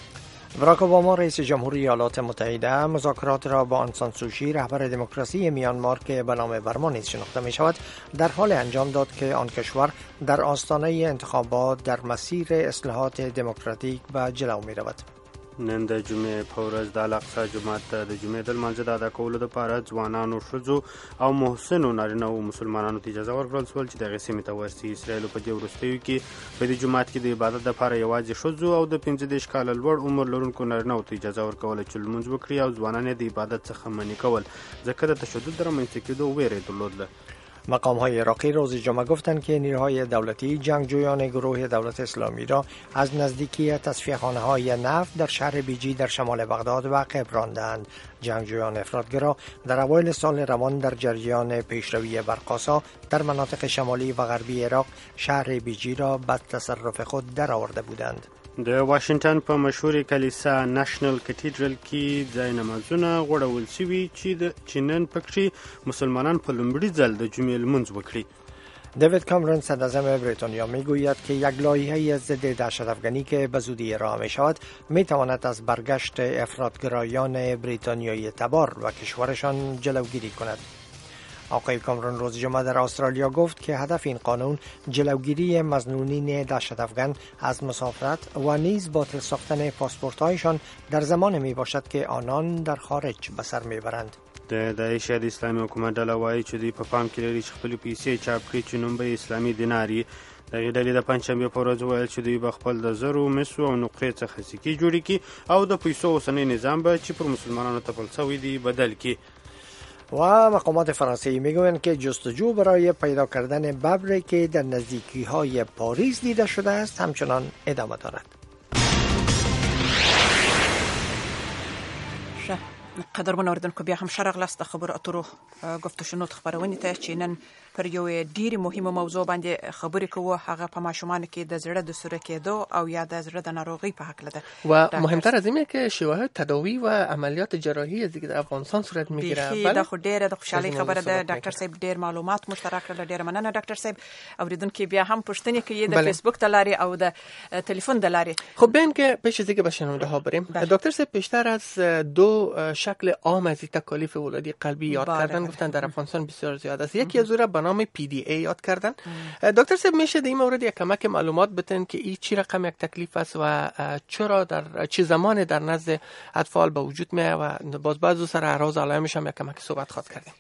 باراک اوباما رئیس جمهوری ایالات متحده مذاکرات را با آن سان سوچی رهبر دموکراسی میانمار که به نام برما نیز شناخته می شود در حال انجام داد که آن کشور در آستانه انتخابات در مسیر اصلاحات دموکراتیک به جلو می رود.
نن د جمعې په ورځ د الاقصی جومات ته د جمعې د لمانځه د ادا کولو لپاره ځوانانو، ښځو او محسنو نارینه او مسلمانانو ته اجازه ورکړل شول چې دغې سیمې ته ورسي. اسرایلو په دې وروستیو کې په دې جومات کې د عبادت دپاره یوازې ښځو او د پنځه دېرش کاله لوړ عمر لرونکو نارینهو ته اجازه ورکوله چې لمونځ وکړي او ځوانان یې د عبادت څخه منع کول ځکه د تشدد د رامنځته کېدو ویره یې درلودله.
مقام‌های عراقی روز جمعه گفتند که نیروهای دولتی جنگجویان گروه دولت اسلامی را از نزدیکی تصفیه‌خانه‌های نفت در شهر بیجی در شمال بغداد واقف راندند. جنگجویان افراطگرا در اوایل سال روان در جریان پیشروی برق‌آسا در مناطق شمالی و غربی عراق شهر بیجی را به تصرف خود درآورده بودند.
د واشنگټن په مشهورې کلیسا نشنل کتیډرل کې ځای نمازونه غوړول شوي چې د چینن پکې مسلمانان په لومړي ځل د جمعې لمونځ وکړي.
دیوید کامرون صدراعظم بریتانیا میگوید که یک لایحه ضد دهشت‌افکنی که به زودی ارائه می‌شود می‌تواند از برگشت افراطگرایان بریتانیایی تبار و کشورشان جلوگیری کند. آقای کامرون روز جمعه در استرالیا گفت که هدف این قانون جلوگیری مظنونین دهشت‌افکن از مسافرت و نیز باطل ساختن پاسپورت‌هایشان در زمان می باشد که آنان در خارج به سر میبرند.
د داعش د اسلامي حکومت ډله وایي چې دوی په پام کې لري چې خپلې پیسې چاپ کړي چې نوم به اسلامي دینار وي. دغې ډلې د پنجشنبې په ورځ وویل چې دوی به خپل د زرو، مسو او نقرې څخه سکې جوړې کړي او د پیسو اوسنی نظام به چې پر مسلمانانو تپل شوی دی بدل کړي.
و مقامات فرانسوی میگویند که جستجو برای پیدا کردن ببری که در نزدیکی‌های پاریس دیده شده است همچنان ادامه دارد.
قدرمن اوریدونکو بیا هم شرق لاس د خبرو اترو گفت شنود خبرونه ته چې نن پر یو ډیره مهمه موضوع باندې خبرې کوو، هغه په ماشومان کې د زړه د سره کېدو او یا د زړه د ناروغي په حق لده
و مهمتر از اینه که شواهد تداوی و عملیات جراحی از دیگه افغانستان صورت میگیره.
بله دا خو ډیره د خوشحالي خبره ده. ډاکټر صاحب ډیر معلومات مشترک کړل. ډیره مننه ډاکټر صاحب. اوریدونکو بیا هم پوښتنه کوي د فیسبوک د لارې او د تلیفون د لارې.
خب ببین که پیش از اینکه به شنونده ها بریم، دکتر صاحب بیشتر از دو شکل عام از تکالیف ولادی قلبی یاد کردن گفتن در افغانستان بسیار زیاد است. یکی از اونها به نام پی دی ای یاد کردن. دکتر صاحب میشه در این مورد یک کمک معلومات بدن که این چی رقم یک تکلیف است و چرا در چه زمان در نزد اطفال به وجود میاد و باز بعضو سر اعراض علائمش هم یک کمک صحبت خواهد کردیم.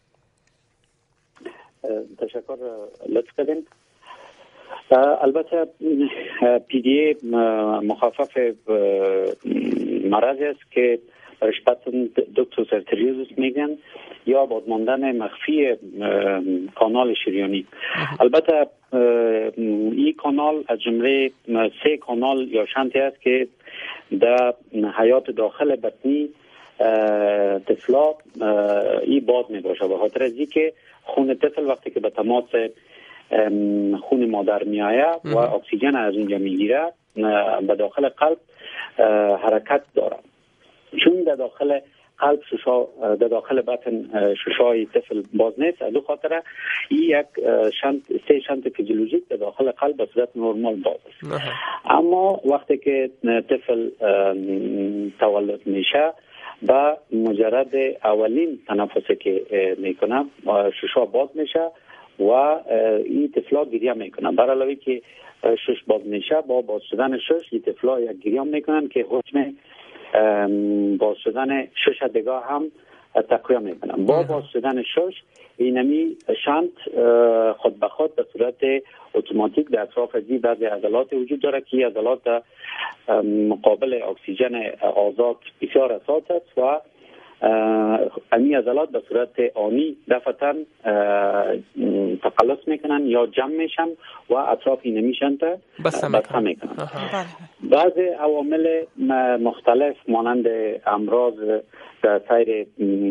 تشکر لطف کردین. البته پی دی ای مخفف مرض است که رشپتن دوکتوسرتریوزس میگن یا بادماندن مخفی کانال شریانی. البته این کانال از جمله سه کانال یا شنطی است که در حیات داخل بطنی طفلا این باز می باشه، به خاطر از اینکه خون طفل وقتی که به تماس خون مادر می آید و اکسیژن از اونجا می گیره به داخل قلب حرکت داره. چون در داخل قلب ششا در داخل بطن ششای طفل باز نیست، از دو خاطر این یک شنت سه شنت فیزیولوژیک در داخل قلب به صورت نرمال باز است. اما وقتی که طفل تولد میشه با مجرد اولین تنفسی که میکنه ششا باز میشه و این طفلا گریه میکنن. بر علاوه که شش باز میشه، با باز شدن شش این طفلا یک گریه میکنن که حجم باز شدن شش دیگه هم تقویه میکنن. با باز شدن شش اینمی شنت خود به خود به صورت اتوماتیک در اطراف از بعضی عضلات وجود داره که عضلات مقابل اکسیژن آزاد بسیار اساس است و امی عضلات به صورت آنی دفعتاً تقلص میکنن یا جمع میشن و اطراف اینمی شنت بسته میکنن. بعض عوامل مختلف مانند امراض در سیر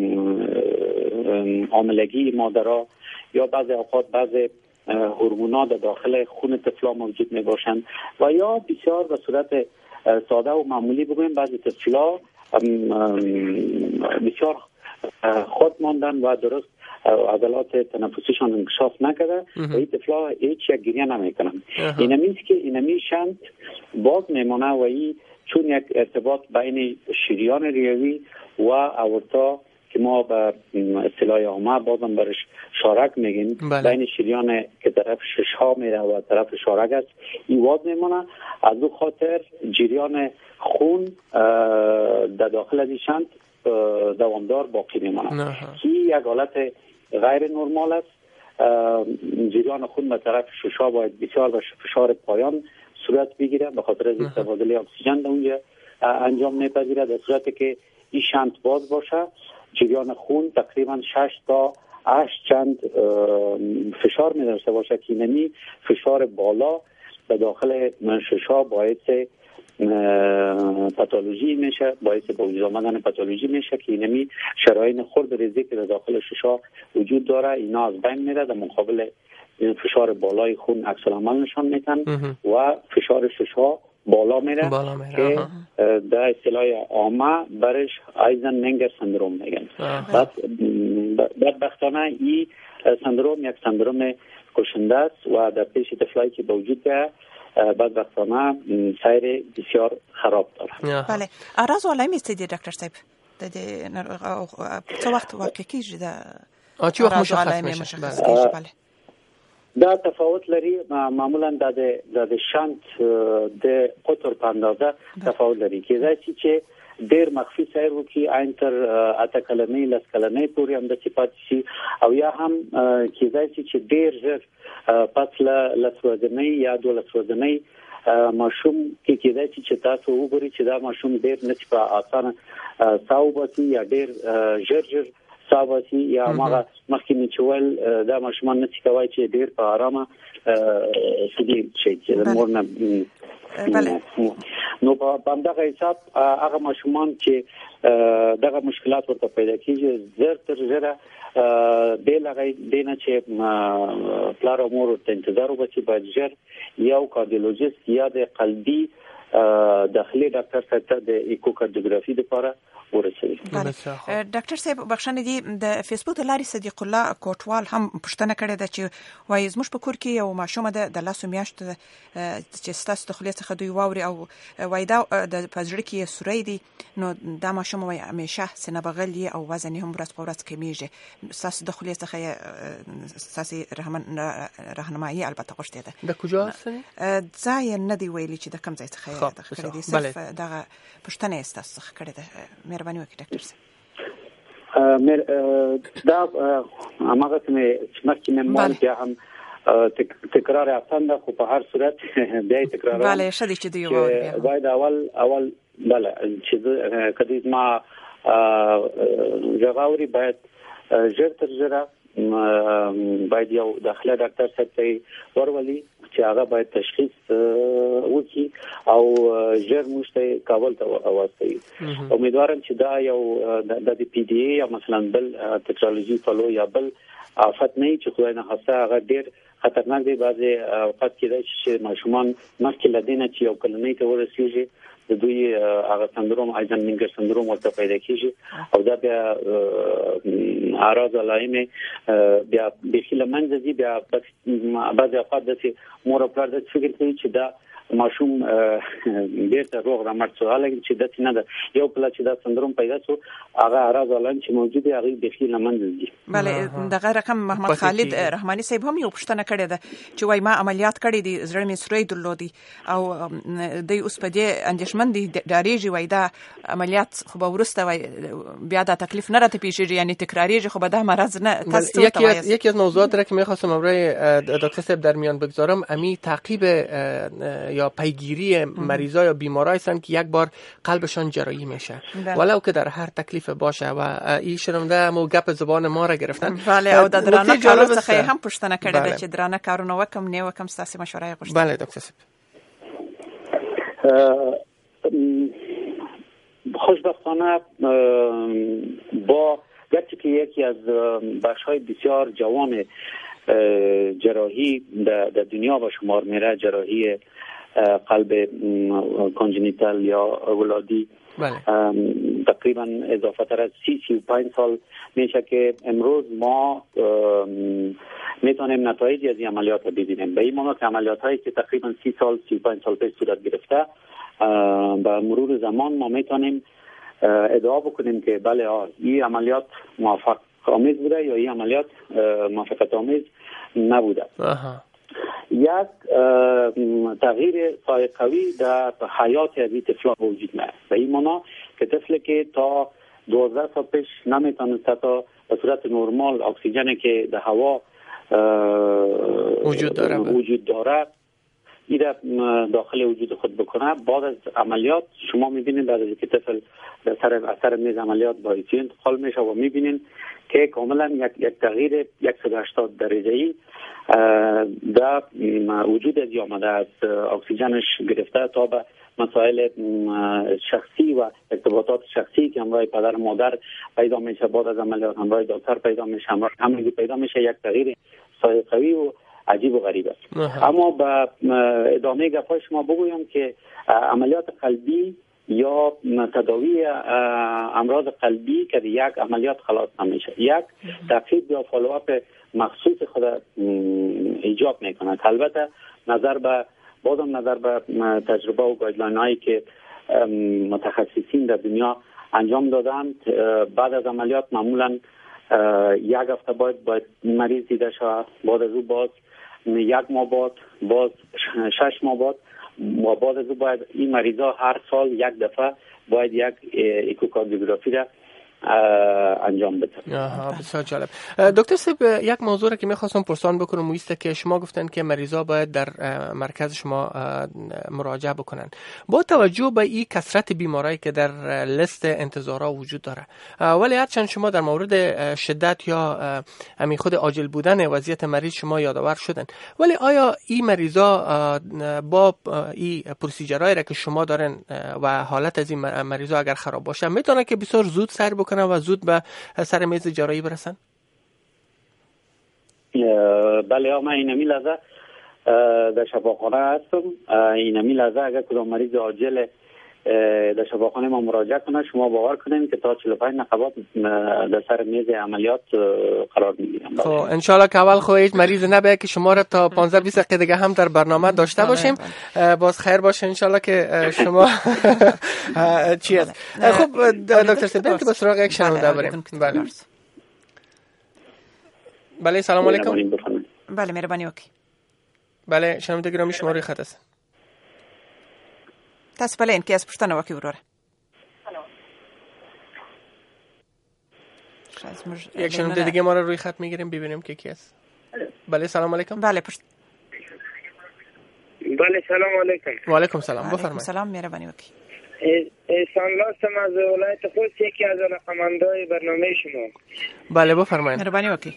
عاملگی مادرها یا بعض اوقات بعض هورمونا در داخل خون طفلا موجود می باشند و یا بسیار به صورت ساده و معمولی بگویم بعضی طفلا بسیار خود ماندن و درست عضلات تنفسیشان انکشاف نکرده و این طفلا هیچ یک گریه نمیکنن. اینمیست که اینمی شنت باز میمانه و این چون یک ارتباط بین شریان ریوی و اورتا که ما به اصطلاح عامه بازم برش شارک میگیم، بین شریان که طرف شش ها میره و طرف شارک است این واز میمونه. از دو خاطر جریان خون در داخل از شنت دوامدار باقی میمونه که یک حالت غیر نرمال است. جریان خون به طرف شش ها باید بسیار به فشار پایان صورت بگیره به خاطر از تبادل اکسیژن در اونجا انجام میپذیره. در صورتی که این شنت باز باشه جریان خون تقریبا شش تا هشت چند فشار می داشته باشه که اینمی فشار بالا به داخل ششا باعث پاتولوژی میشه، باعث به وجود آمدن پاتولوژی میشه که اینمی شرایط خرد ریزی که در داخل ششا وجود داره اینا از بین میره. در مقابل فشار بالای خون عکس العمل نشان میدن و فشار ششا بالا میره, بالا میره. که در اصطلاح عامه برش آیزنمنگر سندروم میگن. بعد بدبختانه این سندروم یک سندروم کشنده است و در پیش طفلایی که به وجود بیاید بدبختانه سیر بسیار خراب داره.
بله. اراز علائم استیدی دکتر صاحب چه وقت واقع کیږي دا
چه وقت مشخص میشه؟
بله.
دا تفاوت لري معمولا د د شنت د قطر په اندازه تفاوت لري کېدای چې ډېر مخفي سیر وکړي عین تر اته کلنۍ لس کلنۍ پورې هم د صفات شي او یا هم کېدای چې ډېر ژر پس له لس ورځې یا دولس ورځې ماشوم کې کېدای چې تاسو وګورئ چې دا ماشوم ډېر نه په اسانه ساو باسي یا ډېر ژر ژر ساواسی یا ما مخکې میچول دا ماشومان نشي کوي چې ډېر په آرامه سدي شي چې مورنه نو په همدغه حساب هغه ماشومان چې دغه مشکلات ورته پیدا کیږي زر تر زره به لغې دینه چې پلار امور ته انتظار وکړي باید ژر یو کاردیولوژیست یا د قلبي داخلي ډاکټر ته د ایکوکاردیوګرافي لپاره ورسوي.
ډاکټر صاحب بخښنه دي د فیسبوک لاري صدیق الله کوټوال هم پښتنه کړې ده چې وایي زموږ په کور کې یو ماشوم ده د لاسو میاشت چې ستاسو د خلیص څخه دوی واوري او وایي دا د پزړه کې سوري دي نو دا ماشوم وایي همیشه سینه بغل او وزن هم ورځ په ورځ کمیږي. ستاسو د خلیص څخه ستاسو راهنمایي البته غوښته ده.
د کجا هستنی؟
ځای نه دی ویلي چې د کوم ځای څخه د کړې دي صرف دا پښتنه ستاسو څخه کړې ده. مهرباني وکړئ ډاکټر صاحب.
مر دا هغه چې مخکې مې مال بیا هم تکرار آسان خو په هر صورت بیا تکرار
بله شدی چې دی وایي
باید اول اول بله چې کدی ما ژغوري باید ژر تر ژره باید یو داخله ډاکټر ته ورولي چې هغه باید تشخیص وکړي او ژر موږ ته کابل ته واستوي. امیدوارم چې دا یو د پی ډی ای یا مثلا بل ټیکنالوژي فلو یا بل آفت نه چې خدای نه خواسته هغه ډیر خطرناک دی. بعضی اوقات کېدای شي چې ماشومان مخکې لدینه چې یو کلنۍ ته ورسیږي د دوی هغه سندروم آیزنمنګر سندروم ورته پیدا کیږي او دا بیا اعراض علائم بیا د خلمنځ دي. بیا بعضی اوقات د مور او پلار د فکر کوي چې دا ماشوم بیرته روغ رمټ سو، حالانکه چې د نه ده یو پلا چې دا سندروم پیدا شو هغه اعراض علائم چې موجود دي هغه د خلمنځ دي.
بله دغه رقم محمد خالد رحماني صاحب هم یو پوښتنه کړې ده چې وای ما عملیات کړې دي زړه مې سوري درلودي او د اوس په دې اندیشمن دي ډاریږي وای دا عملیات خو به ورسته وای بیا دا تکلیف نه راته پیښیږي یعنی تکراریږي خو به دا مرض نه تاسو ته وایي.
یکی از موضوعات را که می‌خواستم برای دکتر صاحب در میان بگذارم امی تعقیب یا پیگیری مریضا یا بیمارای هستند که یک بار قلبشان جراحی میشه ولو که در هر تکلیف باشه و این شرمده مو گپ زبان ما را گرفتن.
بله او د درانه کارو څخه هم پوښتنه کړې ده چې درانه کارونه وکم نه وکم تاسو مشوره غوښتل.
بله دکتر صاحب.
خوشبختانه با گرچه که یکی از بخش‌های بسیار جوان جراحی در دنیا به شمار میره جراحی قلب کانجنیتال یا ولادی تقریبا اضافه تر از سی سی و پنج سال میشه که امروز ما میتونیم نتایجی از این عملیات رو ببینیم. به این معنی که عملیات هایی که تقریبا سی سال سی و پنج سال پیش صورت گرفته با مرور زمان ما میتونیم ادعا بکنیم که بله این عملیات موفق آمیز بوده یا این عملیات موفقیت آمیز نبوده. یک تغییر سایقوی در حیات از این طفل وجود میاد. به این معنی که طفلی که تا دوازده سال پیش نمیتونسته تا به صورت نرمال اکسیژنی که در هوا
وجود داره
وجود داره ایده داخل وجود خود بکنه، بعد از عملیات شما میبینید بعد از که طفل در سر اثر میز عملیات با ایسی انتقال میشه و میبینید که کاملا یک یک تغییر صد و هشتاد درجه ای در وجود از آمده از اکسیژنش گرفته تا به مسائل شخصی و ارتباطات شخصی که همراه پدر و مادر پیدا میشه، بعد از عملیات همراه دکتر پیدا میشه، همراه همگی پیدا میشه. یک تغییر سایقوی و عجیب و غریب است. اما به ادامه گپای شما بگویم که عملیات قلبی یا تداوی امراض قلبی که یک عملیات خلاص نمیشه، یک تعقیب یا فالوآپ مخصوص خود ایجاب میکنه. البته نظر به بازم نظر به تجربه و گایدلاین هایی که متخصصین در دنیا انجام دادند، بعد از عملیات معمولا یک هفته باید باید مریض دیده شود، بعد از او باز یک ماه بعد باز شش ماه بعد و بعد از او باید این مریضا هر سال یک دفعه باید یک اکوکاردیوگرافی را انجام بده.
آها بسیار جالب. دکتر صاحب یک موضوع را که می‌خواستم پرسان بکنم است که شما گفتن که مریضا باید در مرکز شما مراجعه بکنن. با توجه به این کثرت بیماری که در لیست انتظارا وجود داره ولی هرچند شما در مورد شدت یا همین خود عاجل بودن وضعیت مریض شما یادآور شدن، ولی آیا این مریضا با این پروسیجرایی را که شما دارن و حالت از این مریضا اگر خراب باشه میتونه که بسیار زود سر بکنن و زود به سر میز جراحی برسن؟
بله ما اینمی لحظه در شفاخانه هستم. اینمی لحظه اگر کدام مریض عاجل در شفاخانه ما مراجعه کنه شما باور کنید که تا چهل و پنج نقبات در سر میز عملیات قرار میگیرم.
خب ان شاء الله که اول خو هیچ مریض نبه که شما را تا پانزده بیست دقیقه دیگه هم در برنامه داشته باشیم. باز خیر باشه ان شاء الله که شما چی است. خب دکتر سیدن که به سراغ یک شنونده بریم. بله بله سلام علیکم.
بله مهربانی وکي.
بله شنونده گرامی شما روی خط است.
تاسو بلې ان کې اس پښتنه وکي وروره.
یک شنونده دیگه ما رو روی خط میگیریم ببینیم که کی است. بله سلام علیکم.
بله پشت.
بله سلام علیکم.
و علیکم سلام بفرمایید.
سلام مهربانی وکي.
احسان هستم از ولایت خوست، یکی از علاقه‌مندان برنامه شما.
بله بفرمایید.
مهربانی وکیل.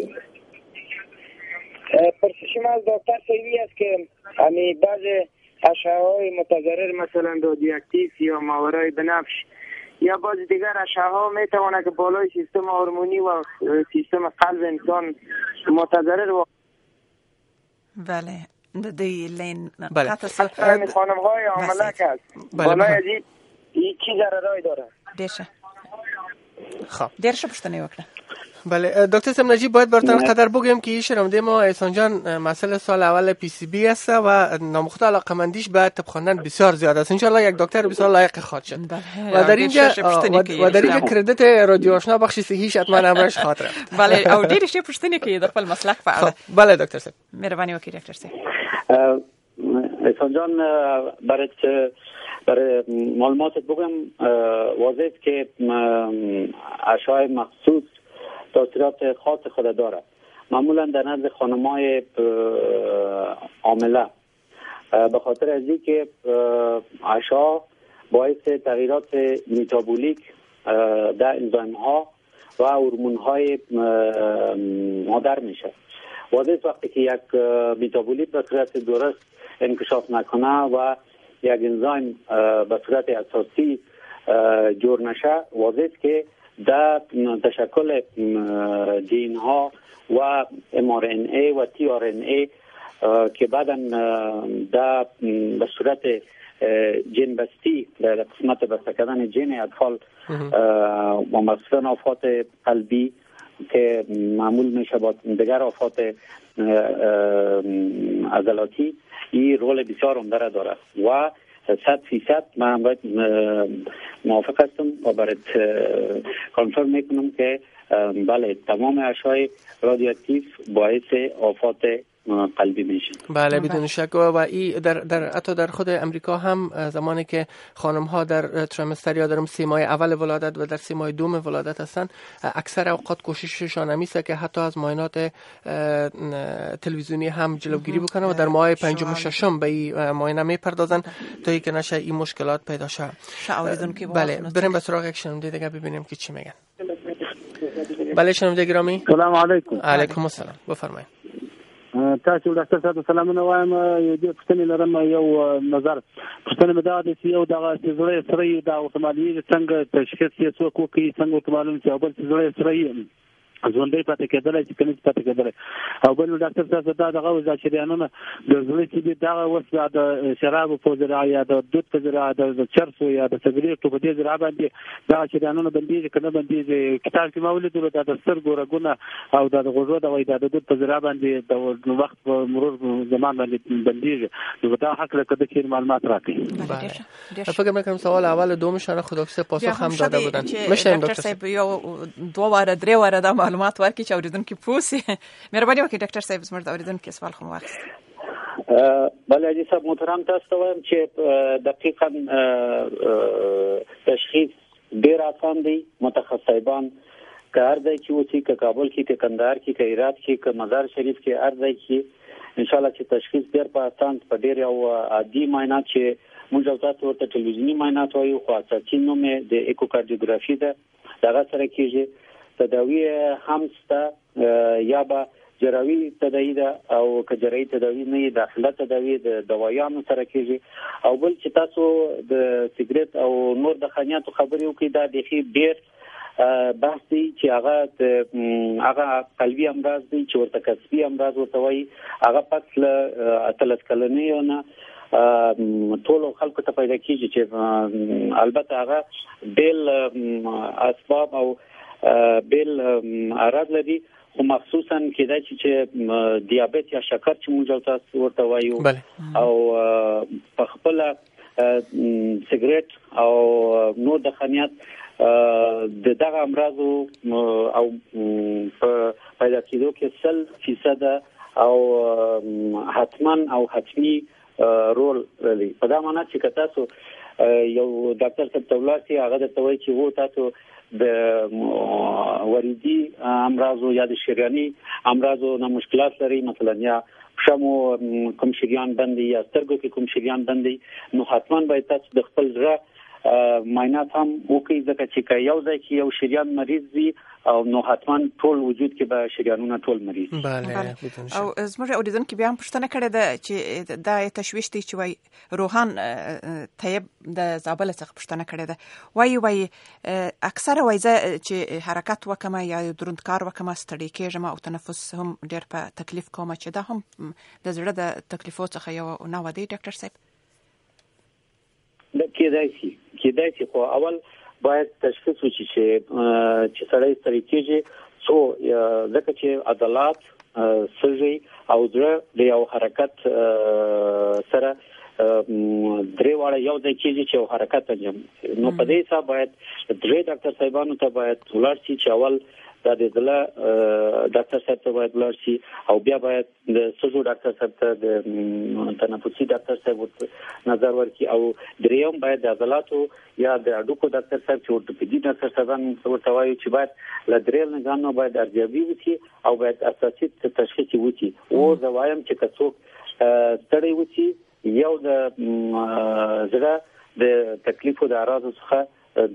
پرسش من از دکتر سیوی است که یعنی بعضی اشعه‌های متضرر مثلا رادیواکتیو یا ماورای بنفش یا بعض دیگر اشعه‌ها میتونه که بالای سیستم هورمونی و سیستم قلب انسان متضرر و
بله دی لین
بله.
قطع سر
خانم‌های عاملک است. بالای از این چی ضررایی داره؟
دیشه.
خب.
دیرش پشتنه وکړه.
بله دکتر سم نجیب باید برتر قدر بگیم که شرمده ما احسان جان مسئله سال اول پی سی بی است و نامخوت علاقمندیش به طب خواندن بسیار زیاد است. انشالله یک دکتر بسیار لایق خواهد شد. و در اینجا و در اینجا کردیت رادیو آشنا بخش صحیح حتما امرش خاطره.
بله او ډیر شي پوښتنه کوي د خپل مسلک په اړه.
بله دکتر صاحب.
مهرباني وکړئ دکتر صاحب.
احسان جان برای برای معلوماتت بگم واضح است که اشعه مخصوص تاثیرات خاص خود داره. معمولا در نزد خانم‌های حامله به خاطر از اینکه اشعه باعث تغییرات متابولیک در انزیم‌ها و هورمون‌های مادر میشه. واضح است وقتی که یک متابولیک به صورت درست انکشاف نکنه و یک انزیم به صورت اساسی جور نشه، واضح است که در تشکل جین ها و ام آر ان ای و تی آر ان ای که بعدا در به صورت جین بستی در قسمت بسته کردن جین اطفال و مخصوصا آفات قلبی که معمول میشه با دیگر آفات عضلاتی این رول بسیار عمده داره و صد فیصد من باید موافق هستم و برات کانفرم میکنم که بله تمام اشعه رادیواکتیو باعث آفات قلبی میشه.
بله بدون شک. و این در در حتی در خود امریکا هم زمانی که خانم ها در تریمستر یا در سه ماه اول ولادت و در سه ماه دوم ولادت هستن، اکثر اوقات کوشششان همیشه که حتی از معاینات تلویزیونی هم جلوگیری بکنن و در ماه پنجم و ششم به این معاینه میپردازن تا اینکه نشه این مشکلات پیدا شه. بله بریم به سراغ یک شنونده دیگه ببینیم که چی میگن. بله شنونده گرامی.
سلام علیکم.
علیکم السلام. بفرمایید.
تاسو ډاکټر صاحب سلامونه وایم. یو د پښتنې لرم یو نظر پښتنې مې دا د یو دغه زړه سره د اوتمالي څنګه تشخیص یې څوک کوي څنګه اوتمالي چې بل زړه سره ژوندۍ پاتې کېدلی چې کني پاتې کېدلی او بل ډاکټر صاحب دا دغه وځ شریانونه د زړه چې دغه وس د شراب په ذریعه یا د دود په ذریعه د چرسو یا د سګریټو په دې ذریعه باندې دا شریانونه بنديږي کنه بنديږي کتاب کې ما ولیدل د سترګو رګونه او د غوږو د وای د دود په ذریعه باندې د وخت په مرور زمان باندې بنديږي. نو دا حق له کده چې معلومات راکړي.
فکر میکنم سوال اول دومشان خدا کسه پاسخ هم داده بودن.
میشه دکتر صاحب یا دو واره درې واره د معلومات ورکړي چې اوریدونکو پوسی. مهرباني وکړئ ډاکټر صاحب زموږ د اوریدونکو سوال خو واخیست.
بله عزیز صاحب محترم تاسو وایم چې دقیقاً تشخیص ډیر آسان دی. متخصصان که هر ځای کې وسی که کابل کې که کندهار کې که هرات کې که مزار شریف کې هر ځای کې ان شاء الله چې تشخیص ډیر په آسان په ډیر یو عادي معاینات چې موږ تاسو ورته ټلویزیونی معاینات وایو خو اساسي نوم د ایکوکاردیوګرافي ده. دغه سره کېږي تداوی همسته یا با جراوی تداوی ده او که جراوی تداوی نه داخله تداوی د دوايانو سره کېږي. او بل چې تاسو د سیګریټ او نور د خانياتو خبرې وکړئ دا د خې ډیر بحث دی چې هغه هغه قلبي امراض دي چې ورته کسبي امراض ورته وایي. هغه پس له اتلس کلنیونه ټول خلکو ته پیدا کیږي چې البته هغه بیل اسباب او بیل اعراض لري خو مخصوصا کېدای چې دیابت یا شکر چې موږ تاسو ورته وایو او په خپل سیګریټ او نور د خنیات د دغه امراضو او په پیدا کېدو کې سل فیصد او حتما او حتمی رول لري. په دا معنی چې تاسو یو ډاکټر ته تولاسي هغه د توي چې وو تاسو د وریدي امراضو یا د شریاني امراضو نه مشکلات لري، مثلا یا شمو کوم شریان بندي یا سترګو کې کوم شریان بندي، نو حتما باید تاسو د خپل زړه معاینات هم وکړي، ځکه چې یو ځای کې یو شریان مریض وي او نو حتما ټول وجود کې به شریانونه ټول مریض.
بله.
او زموږ اوریدونکو بیا هم پوښتنه کړې ده چې دا تشویش دی چې وای روحان طیب د زابل څخه پوښتنه کړې ده، وای وای اکثره وای چې حرکت وکم یا دروند کار وکم ستړي کېږم او تنفس هم ډېر په تکلیف کوم، چې دا هم د زړه د تکلیفو څخه یو نوع دی ډاکټر صاحب؟
د کېدای شي کېدای شي خو اول باید تشخیص وشي چې چې سړی ستړي کېږي، څو ځکه چې عضلات سږي او زړه د یو حرکت سره درې واړه یو ځای کېږي چې یو حرکت انجام، نو په دې حساب باید درې ډاکټر صاحبانو ته باید ولاړ شي چې اول دا د زړه ډاکټر صاحب ته باید ولاړ شي او بیا باید د سږو ډاکټر صاحب ته د تنفسي ډاکټر صاحب نظر ورکړي او دریم باید د عضلاتو یا د هډوکو ډاکټر صاحب چې اورتوپیدي ډاکټر صاحبان ورته وایي چې باید له درې نگانو باید ارزیابي وشي او باید اساسي تشخیص وشي. او زه وایم چې که څوک ستړی وشي یو د زړه د تکلیفو د اعراضو څخه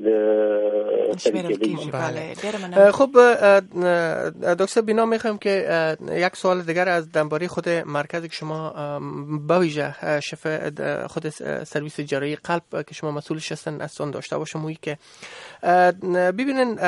خب دکتر بینا میخوایم که یک سوال دیگر از درباره خود مرکزی که شما بویژه شف خود سرویس جراحی قلب که شما مسئولش هستن از اون داشته باشم، وی که ببینن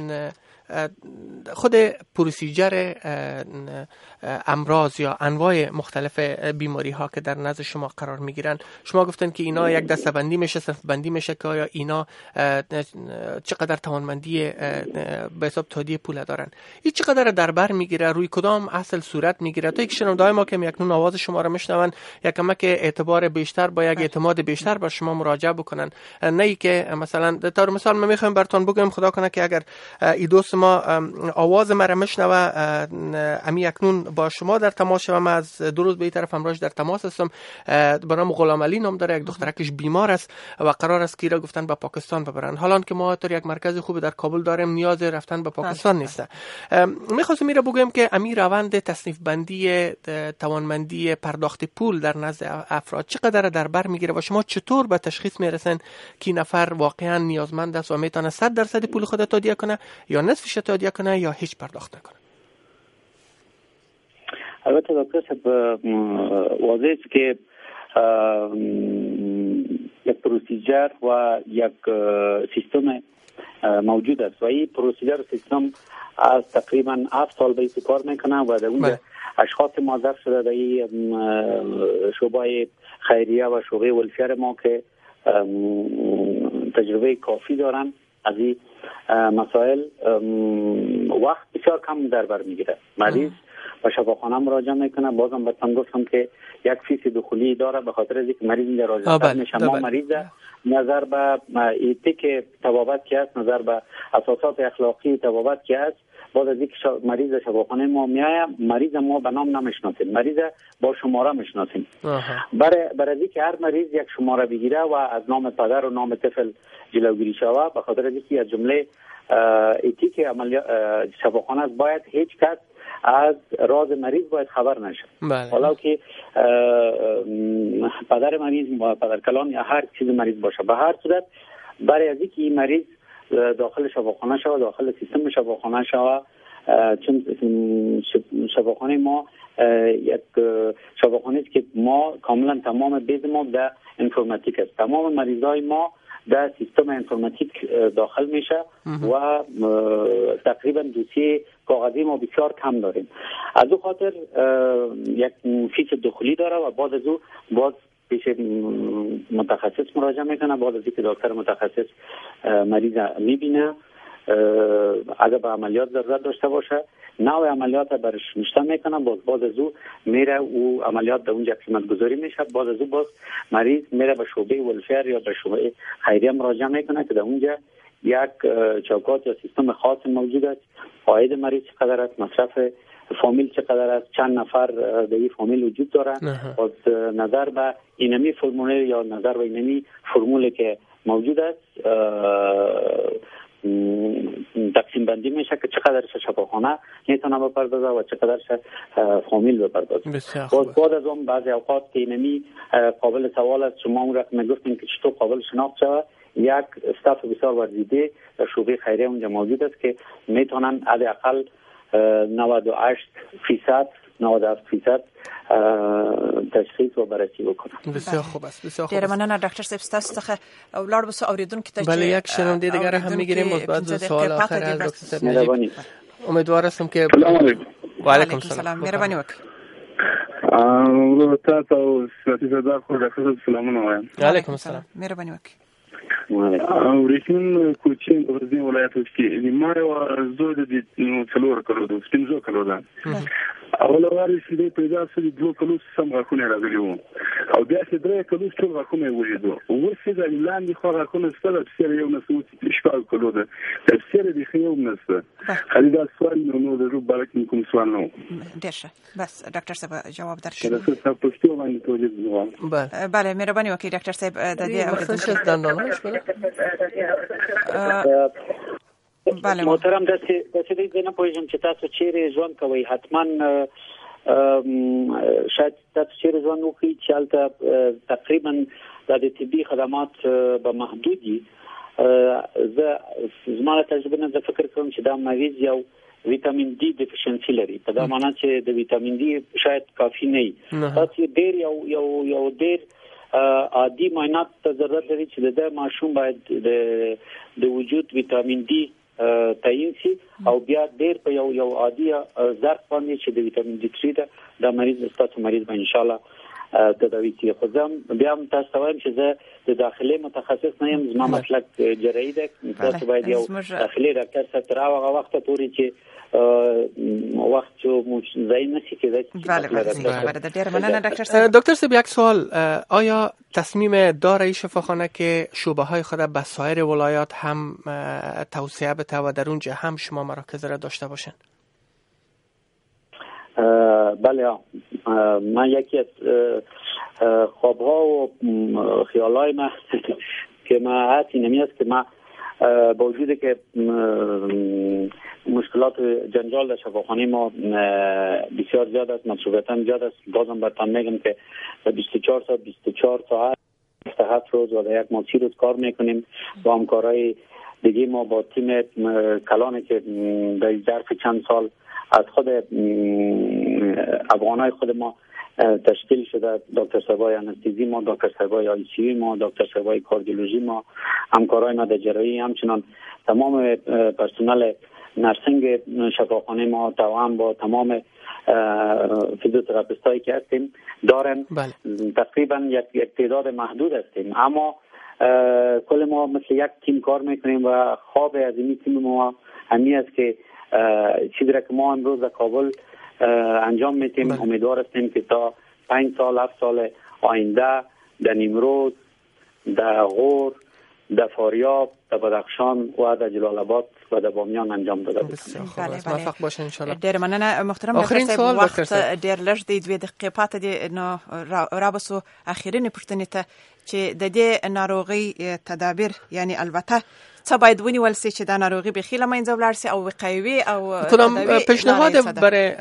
خود پروسیجر امراض یا انواع مختلف بیماری ها که در نزد شما قرار می گیرن، شما گفتن که اینا یک دسته بندی میشه، صنف بندی میشه که یا اینا چقدر توانمندی به حساب تادیه پول دارن، این چقدر در بر میگیره، روی کدام اصل صورت میگیره، تا یک شنونده‌های ما که یکنون آواز شما را میشنون یک کمک اعتبار بیشتر با یک اعتماد بیشتر بر شما مراجعه بکنن، نه ای که مثلا طور مثال ما میخوایم براتون بگم خدا کنه که اگر ای دوست ما آواز مرا میشنوه امی اکنون با شما در تماس شوم، از دو روز به این طرف همراهش در تماس هستم، به نام غلام علی نام داره، یک دخترکش بیمار است و قرار است که را گفتن به پاکستان ببرن، حالا که ما تا یک مرکز خوب در کابل داریم نیاز رفتن به پاکستان نیست. میخواستم میره بگم که امی روند تصنیف بندی توانمندی پرداخت پول در نزد افراد چقدر در بر میگیره و شما چطور به تشخیص میرسن که نفر واقعا نیازمند است و میتونه صد درصد پول خود تادیه کنه یا نصفش تادیه کنه یا هیچ پرداخت نکنه؟
البته دکتر صاحب واضح است که یک پروسیجر و یک سیستم موجود است و این پروسیجر سیستم از تقریبا هفت سال به این کار میکنه و در اونجا اشخاص موظف شده در این شعبه خیریه و شعبه ولفیر ما که تجربه کافی دارن از این مسائل وقت بسیار کم در بر میگیره. مریض به شفاخانه مراجعه میکنه، بازم بهتون گفتم که یک فیس دخولی داره به خاطر اینکه مریض اینجا راجع میشه. ما مریض نظر به ایتیک طبابت که است، نظر به اساسات اخلاقی طبابت که است، بعد از اینکه مریض شفاخانه ما میایه مریض ما به نام نمیشناسیم، مریض با شماره میشناسیم. برای برای اینکه هر مریض یک شماره بگیره و از نام پدر و نام طفل جلوگیری شود، به خاطر اینکه از جمله ایتیک عملیات شفاخانه است باید هیچ کس از راز مریض باید خبر نشه. حالا که پدر مریض و پدر کلان یا هر چیز مریض باشه، به هر صورت برای از اینکه این مریض داخل شفاخانه شود، داخل سیستم شفاخانه شود، چون شفاخانه ما یک شفاخانه است که ما کاملا تمام بیز ما در انفرماتیک است، تمام مریضای ما در سیستم انفرماتیک داخل میشه و تقریبا دوسیه کاغذی ما بسیار کم داریم. از او خاطر یک فیس دخولی داره و بعد از او باز پیش متخصص مراجعه میکنه، بعد از اینکه دکتر متخصص مریض میبینه، اگر به عملیات ضرورت داشته باشه نوع عملیات برش نشته میکنه، باز باز از او میره او عملیات در اونجا قیمت گذاری میشه، باز از او باز مریض میره به شعبه ولفیر یا به شعبه خیریه مراجعه میکنه که در اونجا یک چوکات یا سیستم خاص موجود است، عاید مریض چقدر است، مصرف فامیل چقدر است، چند نفر در این فامیل وجود داره، باز نظر به اینمی فرمول یا نظر به اینمی فرمولی که موجود است تقسیم بندی میشه که چقدرش شفاخانه میتونه بپردازه و چقدرش فامیل بپردازه. باز بعد از اون بعضی اوقات که اینمی قابل سوال است، شما اون رقم گفتین که چطور قابل شناخت شود، یک استاف بسیار ورزیده در شعبه خیریه اونجا موجود است که میتونن حداقل نود و هشت فیصد نود و هفت فیصد تشخیص و بررسی بکنن.
بسیار خوب است. بسیار خوب.
ډیر مننه ډاکټر صاحب تاسو څخه ولاړ بسو اوریدونکو ته.
بله یک شنونده دیگر هم میگیریم مثبت سوال آخر از دکتر صاحب نجیب. امیدوار هستم که
سلام علیکم.
و علیکم السلام.
مهرباني وکړئ.
ا تاسو او ساتي زړه خو ډاکټر سلامونه وایم.
علیکم السلام.
مهرباني وکړئ.
او ریښمن کوچین په ورځې ولایت کې د ما یو زوی د څلور کلو د سپینځو کلو ده. اول واري چې د پیدا سړي دوه کلو سم غاښونه راغلي وو او بیا چې درې کلو ټول غاښونه ولیدو. اوس د لاندې خو غاښونه ستل څیر یو نسو چې شپږ کلو ده. تفسیر د خیو نسته. خالد سوال نو د رو بلکې کوم سوال نو.
ډیره بس ډاکټر صاحب جواب درشي.
تاسو په پښتو باندې توجه وکړئ.
بله بله مهرباني وکړئ ډاکټر صاحب د دې
اوریدونکو دنداناش بله.
بله محترم داسې داسې دی نه پوهیږم چې تاسو چیرې ژوند کوئ. حتما شاید تاسو چیرې ژوند وکړئ چې هلته تقریبا د طبي خدمات به محدود دي. زه زما له تجربې نه زه فکر کوم چې دا مریض یو ویټامین ډي ډیفیشنسي لري. په دا معنی چې د ویټامین ډي شاید کافي نه وي. تاسو ډېر یو یو یو ډېر عادي معاینات ته ضرورت لري چې د ماشوم باید د د وجود ویټامین ډي تعیین شي او بیا ډېر په یو یو عادي ظرف باندې چې د ویټامین ډي تری ده د مریض ستاسو مریض به ان شاء الله تداوی کیږي. خو زه بیا هم تاسو ته وایم چې زه د داخلي متخصص نه یم. زما مسلک جراحي ده. تاسو باید یو داخلي ډاکټر سره تر هغه وخته پورې چې وقت جو ضایع نشي کېدای.
بله بله ډیر مننه ډاکټر صاحب.
دکتر صاحب یک سوال، آیا تصمیم داره شفاخانه که شعبه های خود به سایر ولایات هم توسعه بده و در اونجا هم شما مراکز را داشته باشن؟
بله من یکی از خوابها و خیالای من که من حتی نمی است که من با وجودی که مشکلات جنجال در شفاخانه ما بسیار زیاد است، مصروفیت زیاد است، بازم براتون میگم که بیست و چهار ساعت بیست و چهار ساعت هفت روز و در یک ماه سی روز کار میکنیم با همکارای دیگه ما با تیم کلانی که در ظرف چند سال از خود افغانای خود ما تشکیل شده. دکتر صاحبای انستزی ما، دکتر صاحبای آی سی یو ما، دکتر صاحبای کاردیولوژی ما، همکارای ما در جراحی، همچنان تمام پرسنل نرسینگ شفاخانه ما توام با تمام فیزیوتراپیستایی که هستیم داریم.
بله. تقریبا
یک یک تعداد محدود هستیم، اما کل ما مثل یک تیم کار میکنیم و خواب از این تیم ما همین است که چیزی را که ما امروز در کابل انجام میتیم. امیدوار هستیم که تا پنج سال هفت سال آینده در نیمروز، در غور، در فاریاب، در بدخشان و در جلال آباد و در بامیان انجام داده باشیم.
بله بله
موفق باشه ان شاء الله.
ډیر مننه محترم
آخرین سوال
وقت ډیر لږ دی، دوه دقیقې پاتې دي. نو را بسو اخیرین پوښتنې ته چې د دې ناروغي تدابیر، یعنی البته څه باید ونیول شي چې دا ناروغي به خیله منځ ولاړ شي او وقایوي او
تدابیر پیشنهاد برای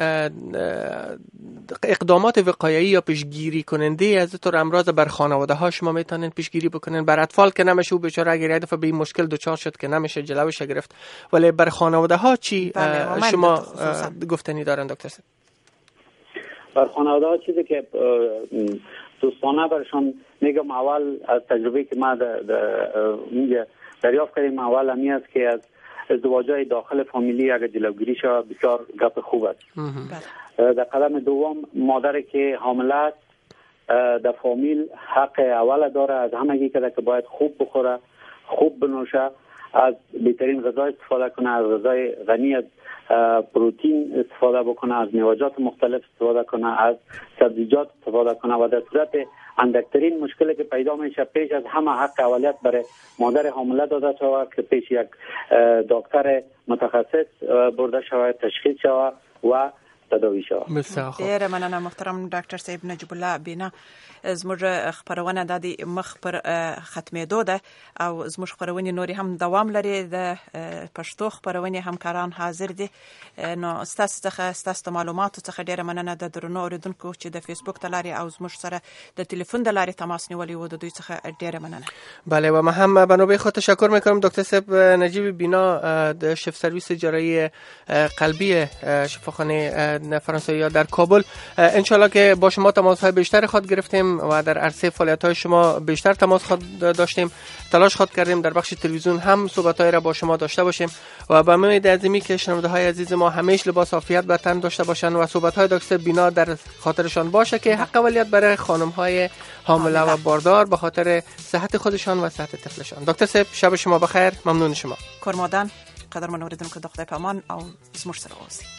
اقدامات وقایعی یا پیشگیری کننده از طور امراض بر خانواده ها شما میتونین پیشگیری بکنین؟ بر اطفال که نمیشه و بیچاره اگر یه دفعه به این مشکل دچار شد که نمیشه جلوش گرفت، ولی بر خانواده ها چی شما گفتنی دارن دکتر صاحب؟
بر خانواده ها چیزی که دوستانه برشان میگم، اول از تجربه که ما در دریافت کردیم اول همی است که از ازدواج‌های داخل فامیلی اگر جلوگیری شود بسیار گپ خوب است. در قدم دوم مادری که حامله است در فامیل حق اول داره از همگی که که باید خوب بخوره، خوب بنوشه، از بهترین غذا استفاده کنه، از غذای غنی از پروتئین استفاده بکنه، از میوه‌جات مختلف استفاده کنه، از سبزیجات استفاده کنه و در صورت اندکترین مشکلی که پیدا میشه پیش از همه حق اولیت برای مادر حامله داده شود که پیش یک دکتر متخصص برده شود، تشخیص شود و تداوی شو.
بسیار خوب.
ډیر مننه محترم ډاکټر صاحب نجیب الله بینا. زموږ خبرونه د مخ پر ختمېدو ده او زموږ خبرونه نوري هم دوام لري. د پښتو خبرونه همکاران حاضر دي. نو ستاسو څخه ستاسو معلوماتو څخه ډیر مننه د درنو اوریدونکو چې د فیسبوک تلاري او زموږ سره د ټلیفون د لارې تماس نیولې و. د دوی څخه ډیر مننه.
بله و ما هم بنابه خود تشکر میکنم دکتر صاحب نجیب بینا د شف سرویس جراحی قلبی شفاخانه فرانسوی در کابل. انشالله که با شما تماس های بیشتر خود گرفتیم و در عرصه فعالیت های شما بیشتر تماس خود داشتیم. تلاش خود کردیم در بخش تلویزیون هم صحبت های را با شما داشته باشیم و به امید عظیمی که شنونده های عزیز ما همیشه لباس عافیت به تن داشته باشند و صحبت های دکتر بینا در خاطرشان باشه که حق اولیت برای خانم های حامله و باردار به خاطر صحت خودشان و صحت طفلشان. دکتر صاحب شب شما بخیر. ممنون شما.
کورمادان قدر من اوریدونکو د خدای په امان او زموږ سره اوسئ.